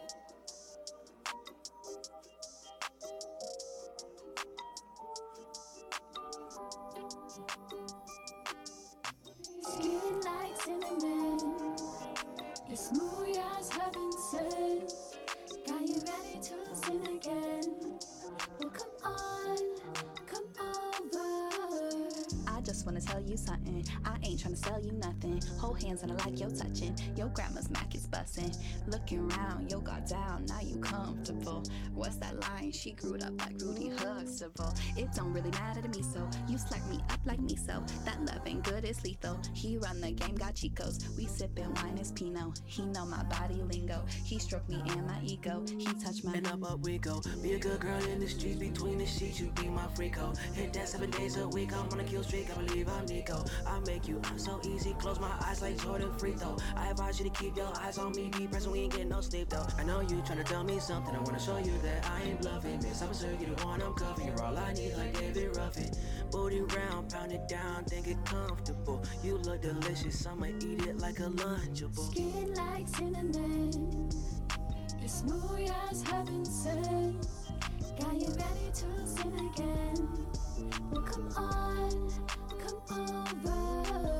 S11: Skin like cinnamon, you're smooth as heaven sent. Got you ready to listen again. Well, come on, come over.
S13: I just wanna tell you something. I ain't tryna sell you nothing. Hold hands and I like your touching. Your grandma's Mac is bussin'. Looking round, yo got down, now you comfortable. What's that line? She grew up like Rudy Huxtable. It don't really matter to me, so you slack me up like me, so that love ain't good, it's lethal. He run the game, got Chicos. We sippin' wine, it's Pinot. He know my body lingo. He stroke me and my ego. He touch my.
S12: And up, up we go. Be a good girl in the streets, between the sheets, you be my freako. Hit that seven days a week, I'm on a kill streak, I believe I'm Nico. I make you, I'm so easy, close my eyes like Jordan free throw. I advise you to keep your eyes on me, be present, we ain't getting no sleep though. I know you tryna tell me something, I wanna show you that I ain't bluffing. Miss officer, you the one I'm cuffing, you're all I need like David Ruffin. Booty round, pound it down, think it comfortable. You look delicious, I'ma eat it like a Lunchable.
S11: Skin like cinnamon, you're smooth as heaven sent. Got you ready to listen again. Well, come on, come over.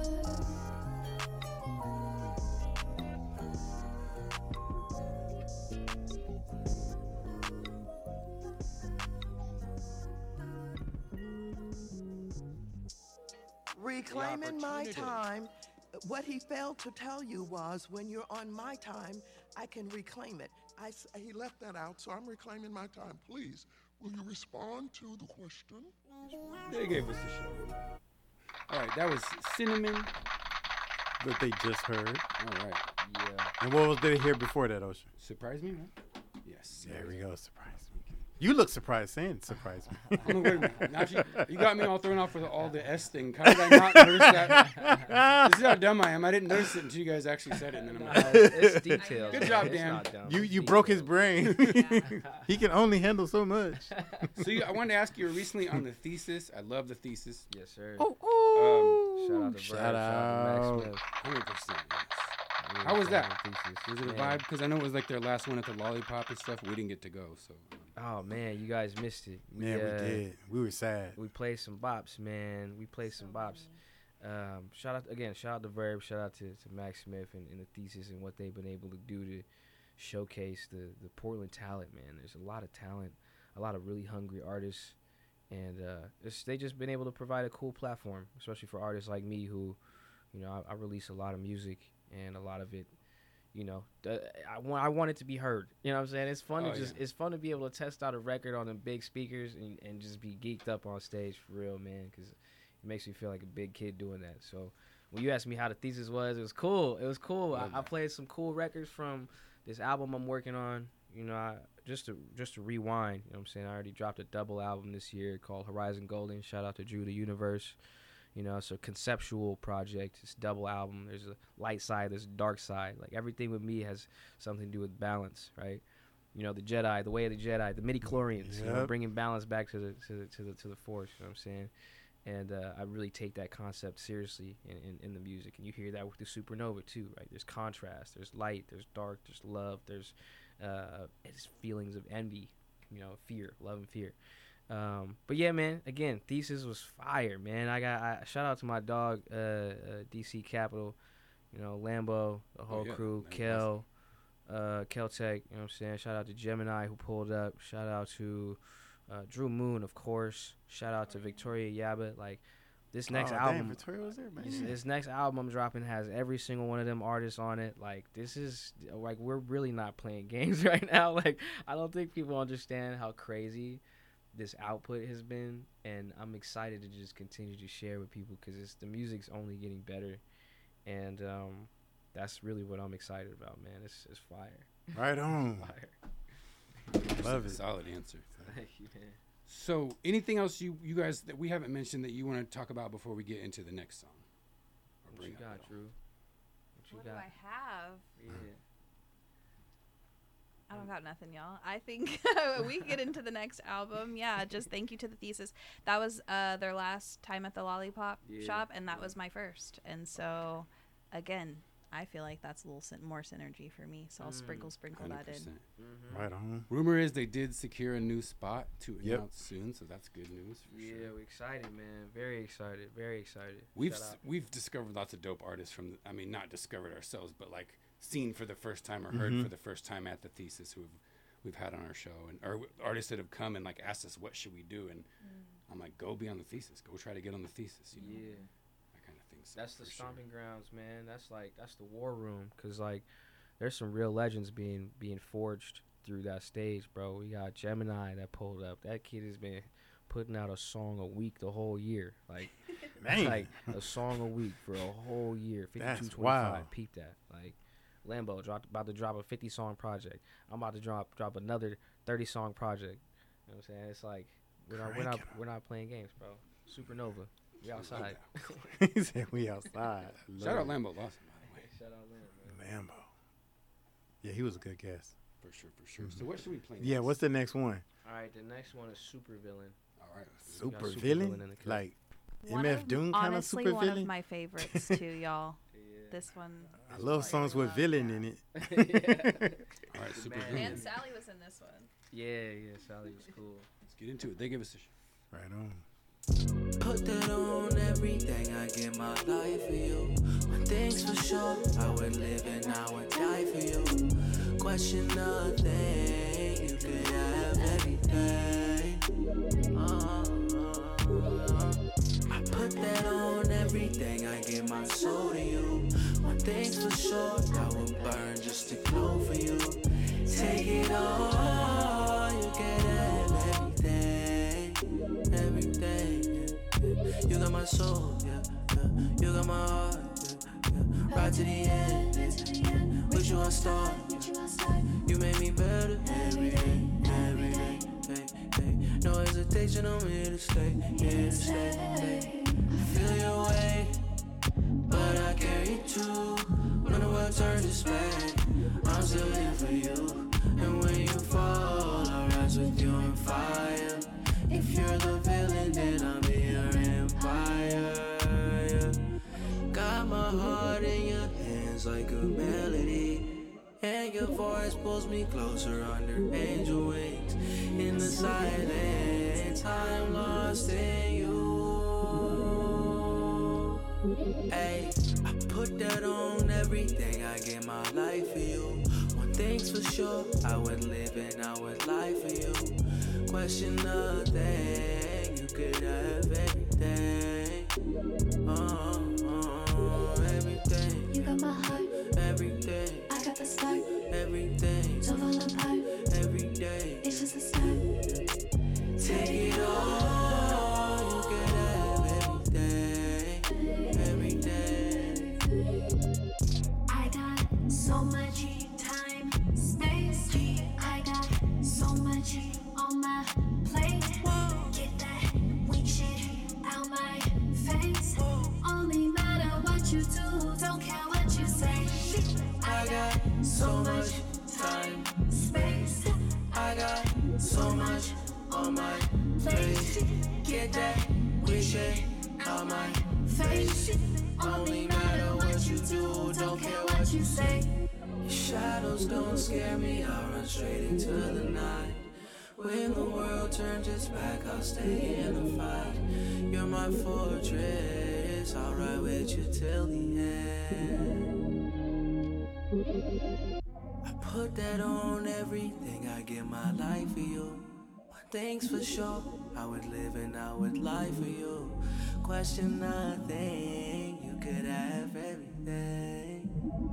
S14: Reclaiming my time. What he failed to tell you was when you're on my time, I can reclaim it. I s-
S15: He left that out, so I'm reclaiming my time. Please, will you respond to the question?
S1: They gave us a show. All right, that was Cinnamon.
S3: That they just heard.
S1: All right.
S9: Yeah.
S3: And what was they hear before that, Ocean?
S1: Surprise me, man. Yes.
S3: There we go. Surprise me. You look surprised saying surprise me.
S1: Oh, no, wait a minute. Now you, you got me all thrown off with all the S thing. How did I not notice that? This is how dumb I am. I didn't notice it until you guys actually said it. And then I'm like,
S9: It's details.
S1: Good job,
S9: It's
S1: Dan.
S9: not dumb.
S3: You
S9: It's
S3: you
S9: details.
S3: broke his brain. He can only handle so much.
S1: So you, I wanted to ask you recently on the thesis. I love the thesis.
S9: Yes, sir.
S3: Oh,
S1: Um,
S9: Shout out to
S3: Shout
S9: Brad, shout out to
S3: out.
S9: Max Smith.
S1: one hundred percent. Yes.
S9: Really
S1: How was
S9: solid
S1: that?
S9: thesis.
S1: Was it a
S9: Man.
S1: vibe? Because I know it was like their last one at the Lollipop and stuff. We didn't get to go, so.
S9: Oh man, you guys missed it.
S3: Yeah,
S9: uh,
S3: we did. We were sad.
S9: We played some bops, man. We played some bops. Um, shout out again. Shout out to Verb. Shout out to, to Max Smith and, and the thesis and what they've been able to do to showcase the the Portland talent. Man, there's a lot of talent, a lot of really hungry artists, and uh, it's, they just been able to provide a cool platform, especially for artists like me who, you know, I, I release a lot of music and a lot of it. You know, uh, I want I want it to be heard. You know what I'm saying? It's fun
S1: Oh,
S9: to just
S1: yeah.
S9: it's fun to be able to test out a record on the big speakers and, and just be geeked up on stage for real, man. Because it makes me feel like a big kid doing that. So when you asked me how the thesis was, it was cool. It was cool. I, I played some cool records from this album I'm working on. You know, I, just to just to rewind. You know what I'm saying? I already dropped a double album this year called Horizon Golden. Shout out to Drew the Universe. You know, it's a conceptual project. It's a double album. There's a light side, there's a dark side. Like everything with me has something to do with balance, right? you know, the Jedi, the way of the Jedi, the midi-chlorians, you know,
S3: Yep.
S9: bringing balance back to the to the to the, to the Force. You know what I'm saying? And uh, I really take that concept seriously in, in, in the music, and you hear that with the Supernova too, right? There's contrast, there's light, there's dark, there's love, there's uh, it's feelings of envy, you know, fear, love and fear. Um, but yeah, man, again, Thesis was fire, man. I got I, shout out to my dog, uh, uh, D C Capital, you know, Lambo, the whole
S1: yeah,
S9: crew,
S1: that was
S9: Kel, uh, Keltec, you know what I'm saying? Shout out to Gemini who pulled up. Shout out to uh, Drew Moon, of course. Shout out to Victoria Yaba. Like this next
S3: Oh,
S9: album,
S3: damn, Victoria was there, man.
S9: This, this next album I'm dropping has every single one of them artists on it. Like this is like we're really not playing games right now. Like I don't think people understand how crazy this output has been, and I'm excited to just continue to share with people because it's the music's only getting better, and um, that's really what I'm excited about, man. It's it's fire.
S3: Right on.
S9: Fire.
S3: Love it.
S1: Solid answer.
S9: Thank you, man.
S1: So, anything else you you guys that we haven't mentioned that you want to talk about before we get into the next song? Or
S9: What
S1: bring
S9: you
S1: up
S9: got,
S1: at all?
S9: Drew? What you
S10: What
S9: got?
S10: do I have?
S9: Yeah.
S10: I don't got nothing, y'all. I think we can get into the next album. Yeah, just thank you to the Thesis. That was uh, their last time at the Lollipop
S9: Yeah,
S10: shop, and that was my first. And so, again, I feel like that's a little syn- more synergy for me. So I'll
S9: Mm,
S10: sprinkle, sprinkle that in.
S9: Mm-hmm.
S3: Right on.
S1: Rumor is they did secure a new spot to
S3: Yep.
S1: announce soon, so that's good news. For
S9: Yeah,
S1: sure.
S9: we're excited, man. Very excited. Very excited.
S1: We've
S9: Shout
S1: s-
S9: out.
S1: we've discovered lots of dope artists from. The, I mean, not discovered ourselves, but like seen for the first time or heard
S3: Mhm.
S1: for the first time at the Thesis who we've we've had on our show, and or artists that have come and like asked us what should we do, and I'm like, go be on the Thesis, go try to get on the Thesis, you know,
S9: Yeah.
S1: that kind of thing. So
S9: That's the
S1: for sure.
S9: stomping grounds, man. That's like that's the war room, cause like there's some real legends being being forged through that stage, bro. We got Gemini that pulled up. That kid has been putting out a song a week the whole year, like
S3: Man.
S9: like a song a week for a whole year.
S3: That's
S9: fifty-two twenty-five.
S3: wild.
S9: Peep that, like. Lambo dropped about to drop a fifty song project. I'm about to drop drop another thirty song project. You know what I'm saying? It's like we're not we're not
S3: Cranking 'em.
S9: we're not playing games, bro. Supernova. We outside.
S3: He said we outside. I
S1: Shout out
S3: love
S1: Lambo Lawson, by the way.
S9: Shout out Lambo.
S3: it. Lambo. Yeah, he was a good guest.
S1: For sure, for sure. So what should we play?
S3: Yeah,
S1: next?
S3: what's the next one?
S9: All right, the next one is Super Villain.
S1: All right.
S9: We got
S3: Super
S9: Super
S3: villain?
S9: Villain in the cut.
S3: Like
S10: One
S3: M F
S10: of-
S3: Doom kind of
S10: honestly,
S3: super
S10: one
S3: villain?
S10: of my favorites too, y'all. This one.
S3: I love songs with villain in it.
S1: All right, Super
S9: Man.
S1: Villain.
S10: And Sally was in this one.
S9: Yeah, yeah, Sally was cool.
S1: Let's get into it. They give us a sh-
S3: Right on.
S12: Put that on everything, I give my life for you. One thing's for sure, I would live and I would die for you. Question nothing, you could have everything. Uh, I put that on everything, I give my soul to you. One thing's for sure, I would burn just to glow for you. Take it all, you can have everything, everything. Yeah. You got my soul, yeah, yeah. You got my heart, yeah, yeah. Right to the end, yeah. With you I start, yeah. You make me better every day, every day. Hey, hey. No hesitation, I'm here to stay, here to stay. Hey. Feel your way, but I carry you too. When the world turns its back, I'm still here for you. And when you fall, I'll rise with you on fire. If you're the villain, then I'll be your empire. Yeah. Got my heart in your hands like a melody. And your voice pulls me closer under angel wings. In the silence, I'm lost in you. Ay, I put that on everything, I give my life for you. One thing's for sure, I would live and I would lie for you. Question nothing, you could have everything. Uh, uh, everything.
S11: You got my heart,
S12: everything.
S11: I got the spark,
S12: everything.
S11: so fall apart,
S12: every day.
S11: it's just a start.
S12: Take it all, you can have everything, everything.
S11: I got so much time, space. I got so much on my plate. Get that weak shit out my face. Only
S12: on my face. Get that wish it on my face. Only matter what you do, don't care what you say. Your shadows don't scare me, I'll run straight into the night. When the world turns its back, I'll stay in the fight. You're my fortress, I'll ride with you till the end. I put that on everything, I give my life for you. One thing's for sure, I would live and I would lie for you. Question nothing, you could have everything.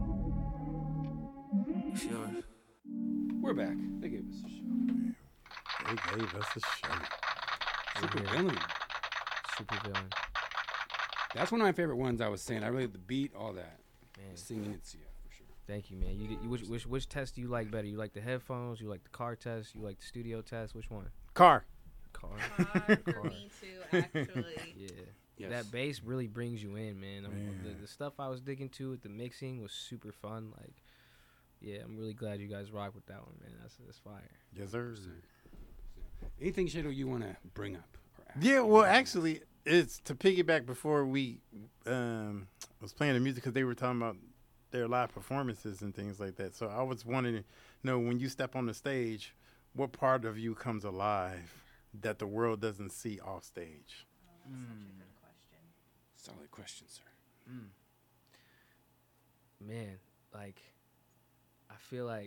S12: It's yours.
S1: We're back. They gave us a show.
S3: They gave us a show.
S1: Super
S9: Yeah.
S1: villain.
S9: Super villain.
S1: That's one of my favorite ones. I was saying. I really the beat, all that.
S9: Man.
S1: The singing, it's yeah, for sure.
S9: Thank you, man. You, you which, which which test do you like better? You like the headphones? You like the car test? You like the studio test? Which one?
S3: Car.
S9: Car.
S10: Car for me too, actually.
S9: Yeah.
S1: Yes.
S9: That bass really brings you in, man. I'm-
S3: Man.
S9: The, the stuff I was digging to with the mixing was super fun. Like, yeah, I'm really glad you guys rock with that one, man. That's that's fire.
S3: Yes, sir.
S1: Anything, Shadow, you want to bring up? Or ask?
S3: Yeah, well, actually, it's to piggyback before we um, was playing the music because they were talking about their live performances and things like that. So I was wanting to know, when you step on the stage, what part of you comes alive that the world doesn't see off stage?
S1: Solid question, sir.
S9: Mm. Man, like, I feel like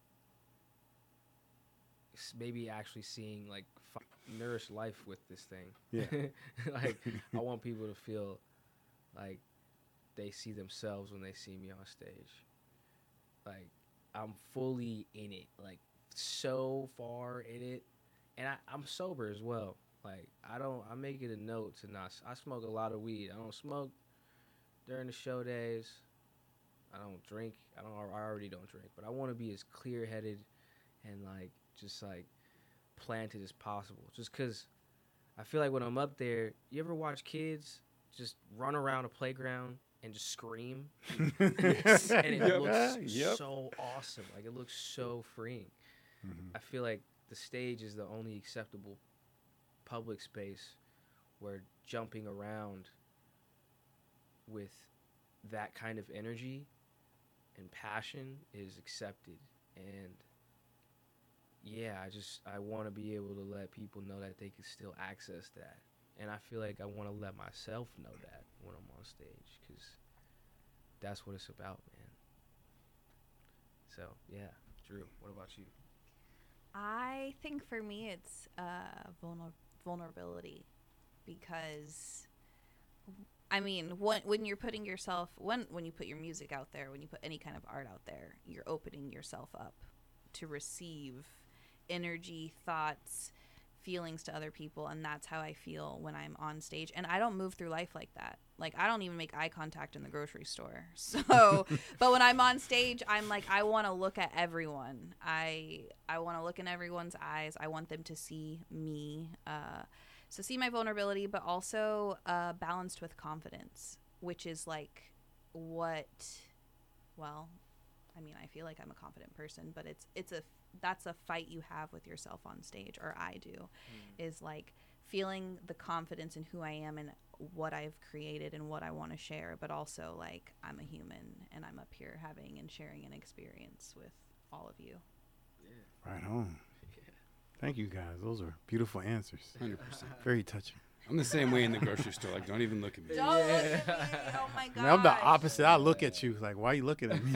S9: s- maybe actually seeing, like, f- nourish life with this thing.
S3: Yeah.
S9: Like, I want people to feel like they see themselves when they see me on stage. Like, I'm fully in it, like, so far in it. And I, I'm sober as well. Like, I don't, I make it a note to not, s- I smoke a lot of weed. I don't smoke during the show days. I don't drink. I don't, I already don't drink. But I want to be as clear-headed and, like, just, like, planted as possible. Just because I feel like when I'm up there, you ever watch kids just run around a playground and just scream? and it
S3: Yep.
S9: looks
S3: Yep.
S9: so awesome. Like, it looks so freeing.
S3: Mhm.
S9: I feel like the stage is the only acceptable public space where jumping around with that kind of energy and passion is accepted. And yeah, I just I want to be able to let people know that they can still access that. And I feel like I want to let myself know that when I'm on stage, because that's what it's about, man. So yeah, Drew, what about you?
S10: I think for me it's uh, vulner- vulnerability, because I mean, when when you're putting yourself when when you put your music out there, when you put any kind of art out there, you're opening yourself up to receive energy, thoughts, feelings to other people, and that's how I feel when I'm on stage. And I don't move through life like that. Like, I don't even make eye contact in the grocery store. So, but when I'm on stage, I'm like, I want to look at everyone. I I want to look in everyone's eyes. I want them to see me. Uh, so see my vulnerability, but also uh, balanced with confidence, which is like what, well, I mean, I feel like I'm a confident person, but it's it's a that's a fight you have with yourself on stage, or I do, mm. is like feeling the confidence in who I am and what I've created and what I want to share, but also like I'm a human and I'm up here having and sharing an experience with all of you.
S3: Yeah. Right on. Yeah. Thank you, guys. Those are beautiful answers.
S1: one hundred percent.
S3: Very touching.
S1: I'm the same way in the grocery store. Like, don't even look at me.
S10: Don't look at me. Oh my god.
S3: I'm the opposite. I look at you like, why are you looking at me?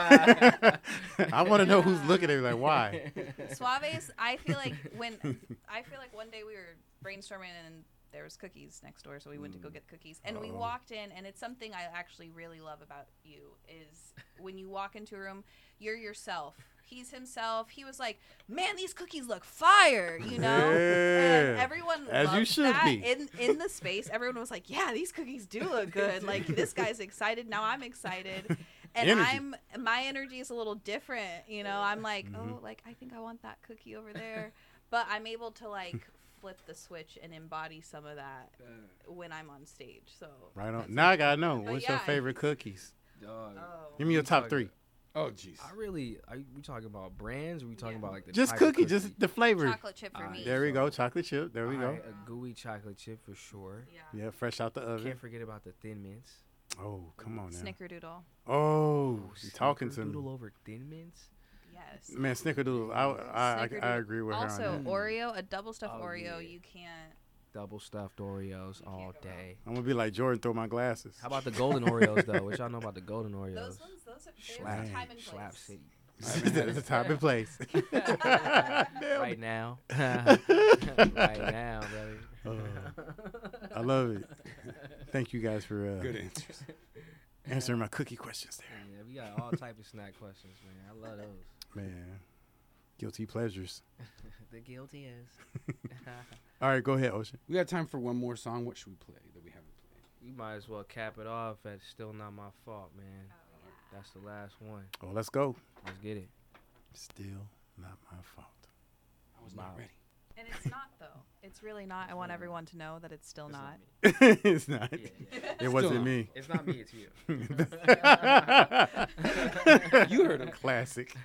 S3: I want to know who's looking at me. Like, why?
S10: Suaves, I feel like when I feel like one day we were brainstorming and there was cookies next door, so we went to go get cookies. And we
S3: Uh-oh.
S10: walked in, and it's something I actually really love about you is when you walk into a room, you're yourself. He's himself. He was like, man, these cookies look fire, you know?
S3: Yeah.
S10: And everyone
S3: As you
S10: loved
S3: should
S10: that.
S3: be.
S10: In, in the space, everyone was like, yeah, these cookies do look good. Like, this guy's excited. Now I'm excited. And
S3: Energy.
S10: I'm my energy is a little different, you know? I'm like,
S3: Mhm.
S10: oh, like, I think I want that cookie over there. But I'm able to, like, flip the switch and embody some of that when I'm on stage. So
S3: Right on.
S10: that's
S3: Now I
S10: like-
S3: gotta know.
S10: but
S3: What's
S10: yeah,
S3: your favorite cookies?
S9: Dog.
S10: Oh.
S3: Give me your top three.
S1: Oh, jeez.
S9: I really. Are we talking about brands? Or are we talking about like the
S3: Just
S9: type of
S3: cookie, just the flavor.
S10: Chocolate chip for
S9: Alright,
S10: me.
S3: There we go, chocolate chip. There we go.
S9: alright, a gooey chocolate chip for sure.
S10: Yeah.
S3: Yeah, fresh out the oven.
S9: Can't forget about the Thin Mints.
S3: Oh, come on now.
S10: Snickerdoodle.
S3: Oh, you talking to
S9: Snickerdoodle
S3: me.
S9: over Thin Mints?
S10: Yes.
S3: Man, Snickerdoodle. I, I, I, I
S10: Snickerdoodle.
S3: agree with her
S10: Also,
S3: on that.
S10: Oreo, a double stuffed
S9: Oh,
S10: Oreo,
S9: yeah.
S10: you can't.
S9: Double stuffed Oreos all day.
S3: I'm going to be like Jordan, throw my glasses.
S9: How about the golden Oreos though? What y'all know about the golden Oreos?
S10: Those ones, those are
S9: Slap,
S10: there's a time and
S9: Slap
S10: place.
S9: City.
S3: There's a time and place.
S9: Right now. Right now, brother.
S3: Oh, I love it. Thank you guys for uh,
S1: Good answers.
S3: answering my cookie questions there.
S9: Yeah, we got all type of snack questions, man. I love those.
S3: Man, guilty pleasures.
S9: The guilty is.
S3: All right, go ahead, Ocean.
S1: We got time for one more song. What should we play that we haven't played?
S9: We might as well cap it off at Still Not My Fault, man. That's the last one.
S3: Oh, let's go.
S9: Let's get it.
S3: Still not my fault.
S1: I was not ready.
S10: And it's not though. It's really not. I want everyone to know that it's still not.
S3: It's not.
S9: Yeah, yeah.
S3: It
S1: Still
S3: wasn't
S1: not.
S3: me.
S9: It's not me, it's you.
S1: You heard him.
S3: Classic.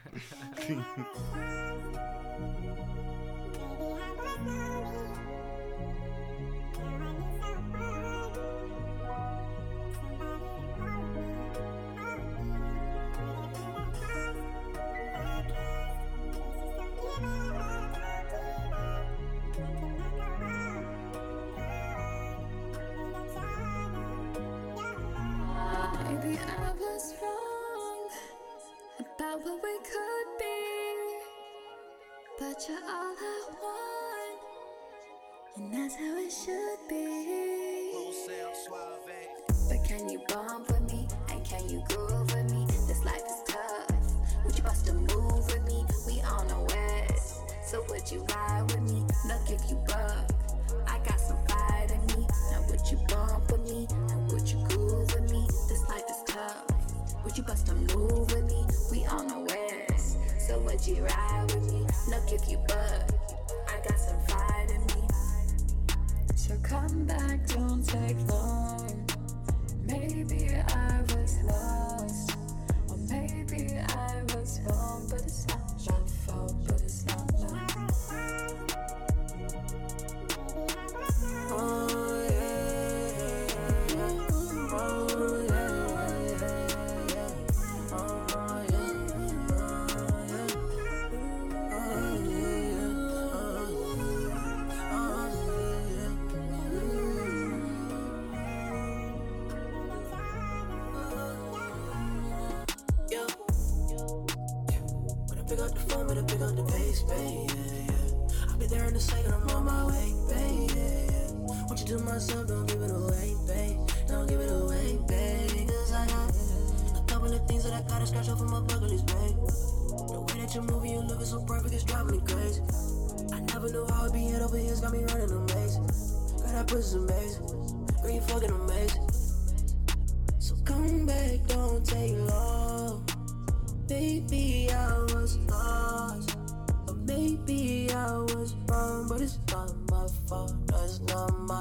S11: Maybe I was wrong about what we could be, but you're all I want, and that's how it should be. But can you bump with me, and can you groove with me? This life is tough. Would you bust a move with me? We on the west, so would you ride with me? Look if you buck, I got some fight in me. Now would you bump with me, and would you groove with me? This life is tough. Would you bust a move with me? We on the west, so would you ride with me? Look if you buck, I got some fight in me. So come back, don't take long. Maybe I was lost, or maybe I was wrong, but it's not my fault, but it's not my fault. Oh yeah, oh yeah, oh yeah. When I pick up the phone, when I pick up the pace, babe, yeah, yeah. I'll be there in a second, I'm on my way, babe, yeah, yeah. What you do myself, don't give it away, babe. Don't give it away, babe. Cause I got a couple of things that I gotta scratch off of my bucket list, babe. The way that you're moving, you're looking so perfect, it's driving me crazy. I never knew how I'd be head over here, it's got me running amazing. God, that pussy's amazing. Girl, you fucking amazing. So come back, don't take long. Maybe I was lost, or maybe I was wrong, but it's not my fault, that's not my.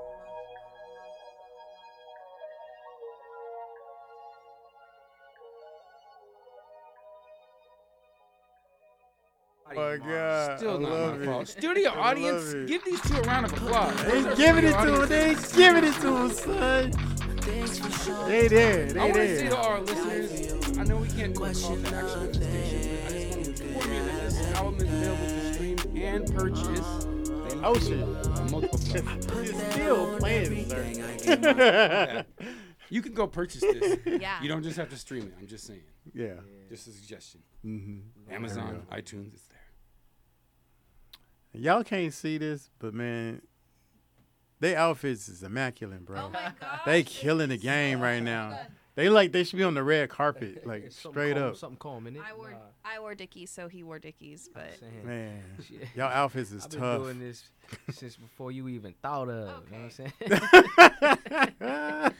S3: Oh my God.
S1: Still
S3: I
S1: not
S3: love
S1: my
S3: it.
S1: fault. Studio
S3: I love
S1: audience,
S3: it.
S1: give these two a round of applause.
S3: They
S1: Those are
S3: giving it
S1: studio
S3: to him. They
S1: audience.
S3: giving it to him, son. They there. They
S1: I want to
S3: there.
S1: say to our listeners, I know we can't do a call to action at the station, but I just want to inform you that this album is available to stream and purchase.
S3: Oh shit.
S1: On multiple platforms.
S3: You're still playing, sir.
S1: Yeah. You can go purchase this.
S10: Yeah.
S1: You don't just have to stream it. I'm just saying.
S3: Yeah.
S1: Just a suggestion.
S3: Mm-hmm.
S1: Amazon, iTunes, it's there.
S3: Y'all can't see this, but man, they outfits is immaculate, bro.
S10: Oh my gosh.
S3: They killing the game right now. They like they should be on the red carpet, like
S9: It's something
S3: straight
S9: calm-
S3: up.
S9: Something calm in it.
S10: I wore I wore Dickies, so he wore Dickies, but
S9: Saying.
S3: Man,
S9: Shit.
S3: y'all outfits is
S9: I've been
S3: tough.
S9: doing this since before you even thought of. You know what I'm saying?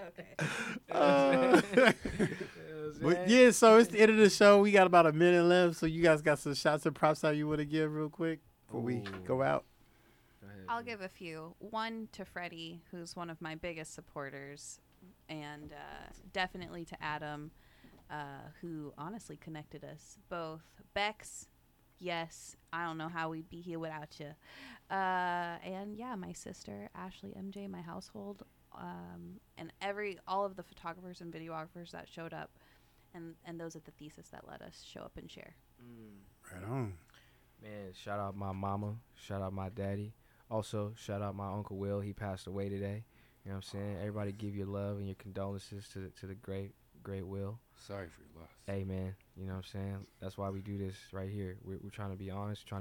S3: Uh,
S9: You know what I'm
S3: but
S9: saying?
S3: yeah, so it's the end of the show. We got about a minute left, so you guys got some shots and props out you want to give real quick before we go out.
S10: I'll give a few. One to Freddie, who's one of my biggest supporters, and uh, definitely to Adam. uh, who honestly connected us both. Bex, yes, I don't know how we'd be here without you. Uh, and yeah, my sister Ashley M J, my household, um, and every all of the photographers and videographers that showed up, and and those at the thesis that let us show up and share.
S3: Right on.
S9: Man, shout out my mama. Shout out my daddy. Also, shout out my Uncle Will. He passed away today. You know what I'm saying? Everybody give your love and your condolences to to the great, great Will.
S1: Sorry for your loss.
S9: Hey, man. You know what I'm saying? That's why we do this right here. We're, we're trying to be honest, trying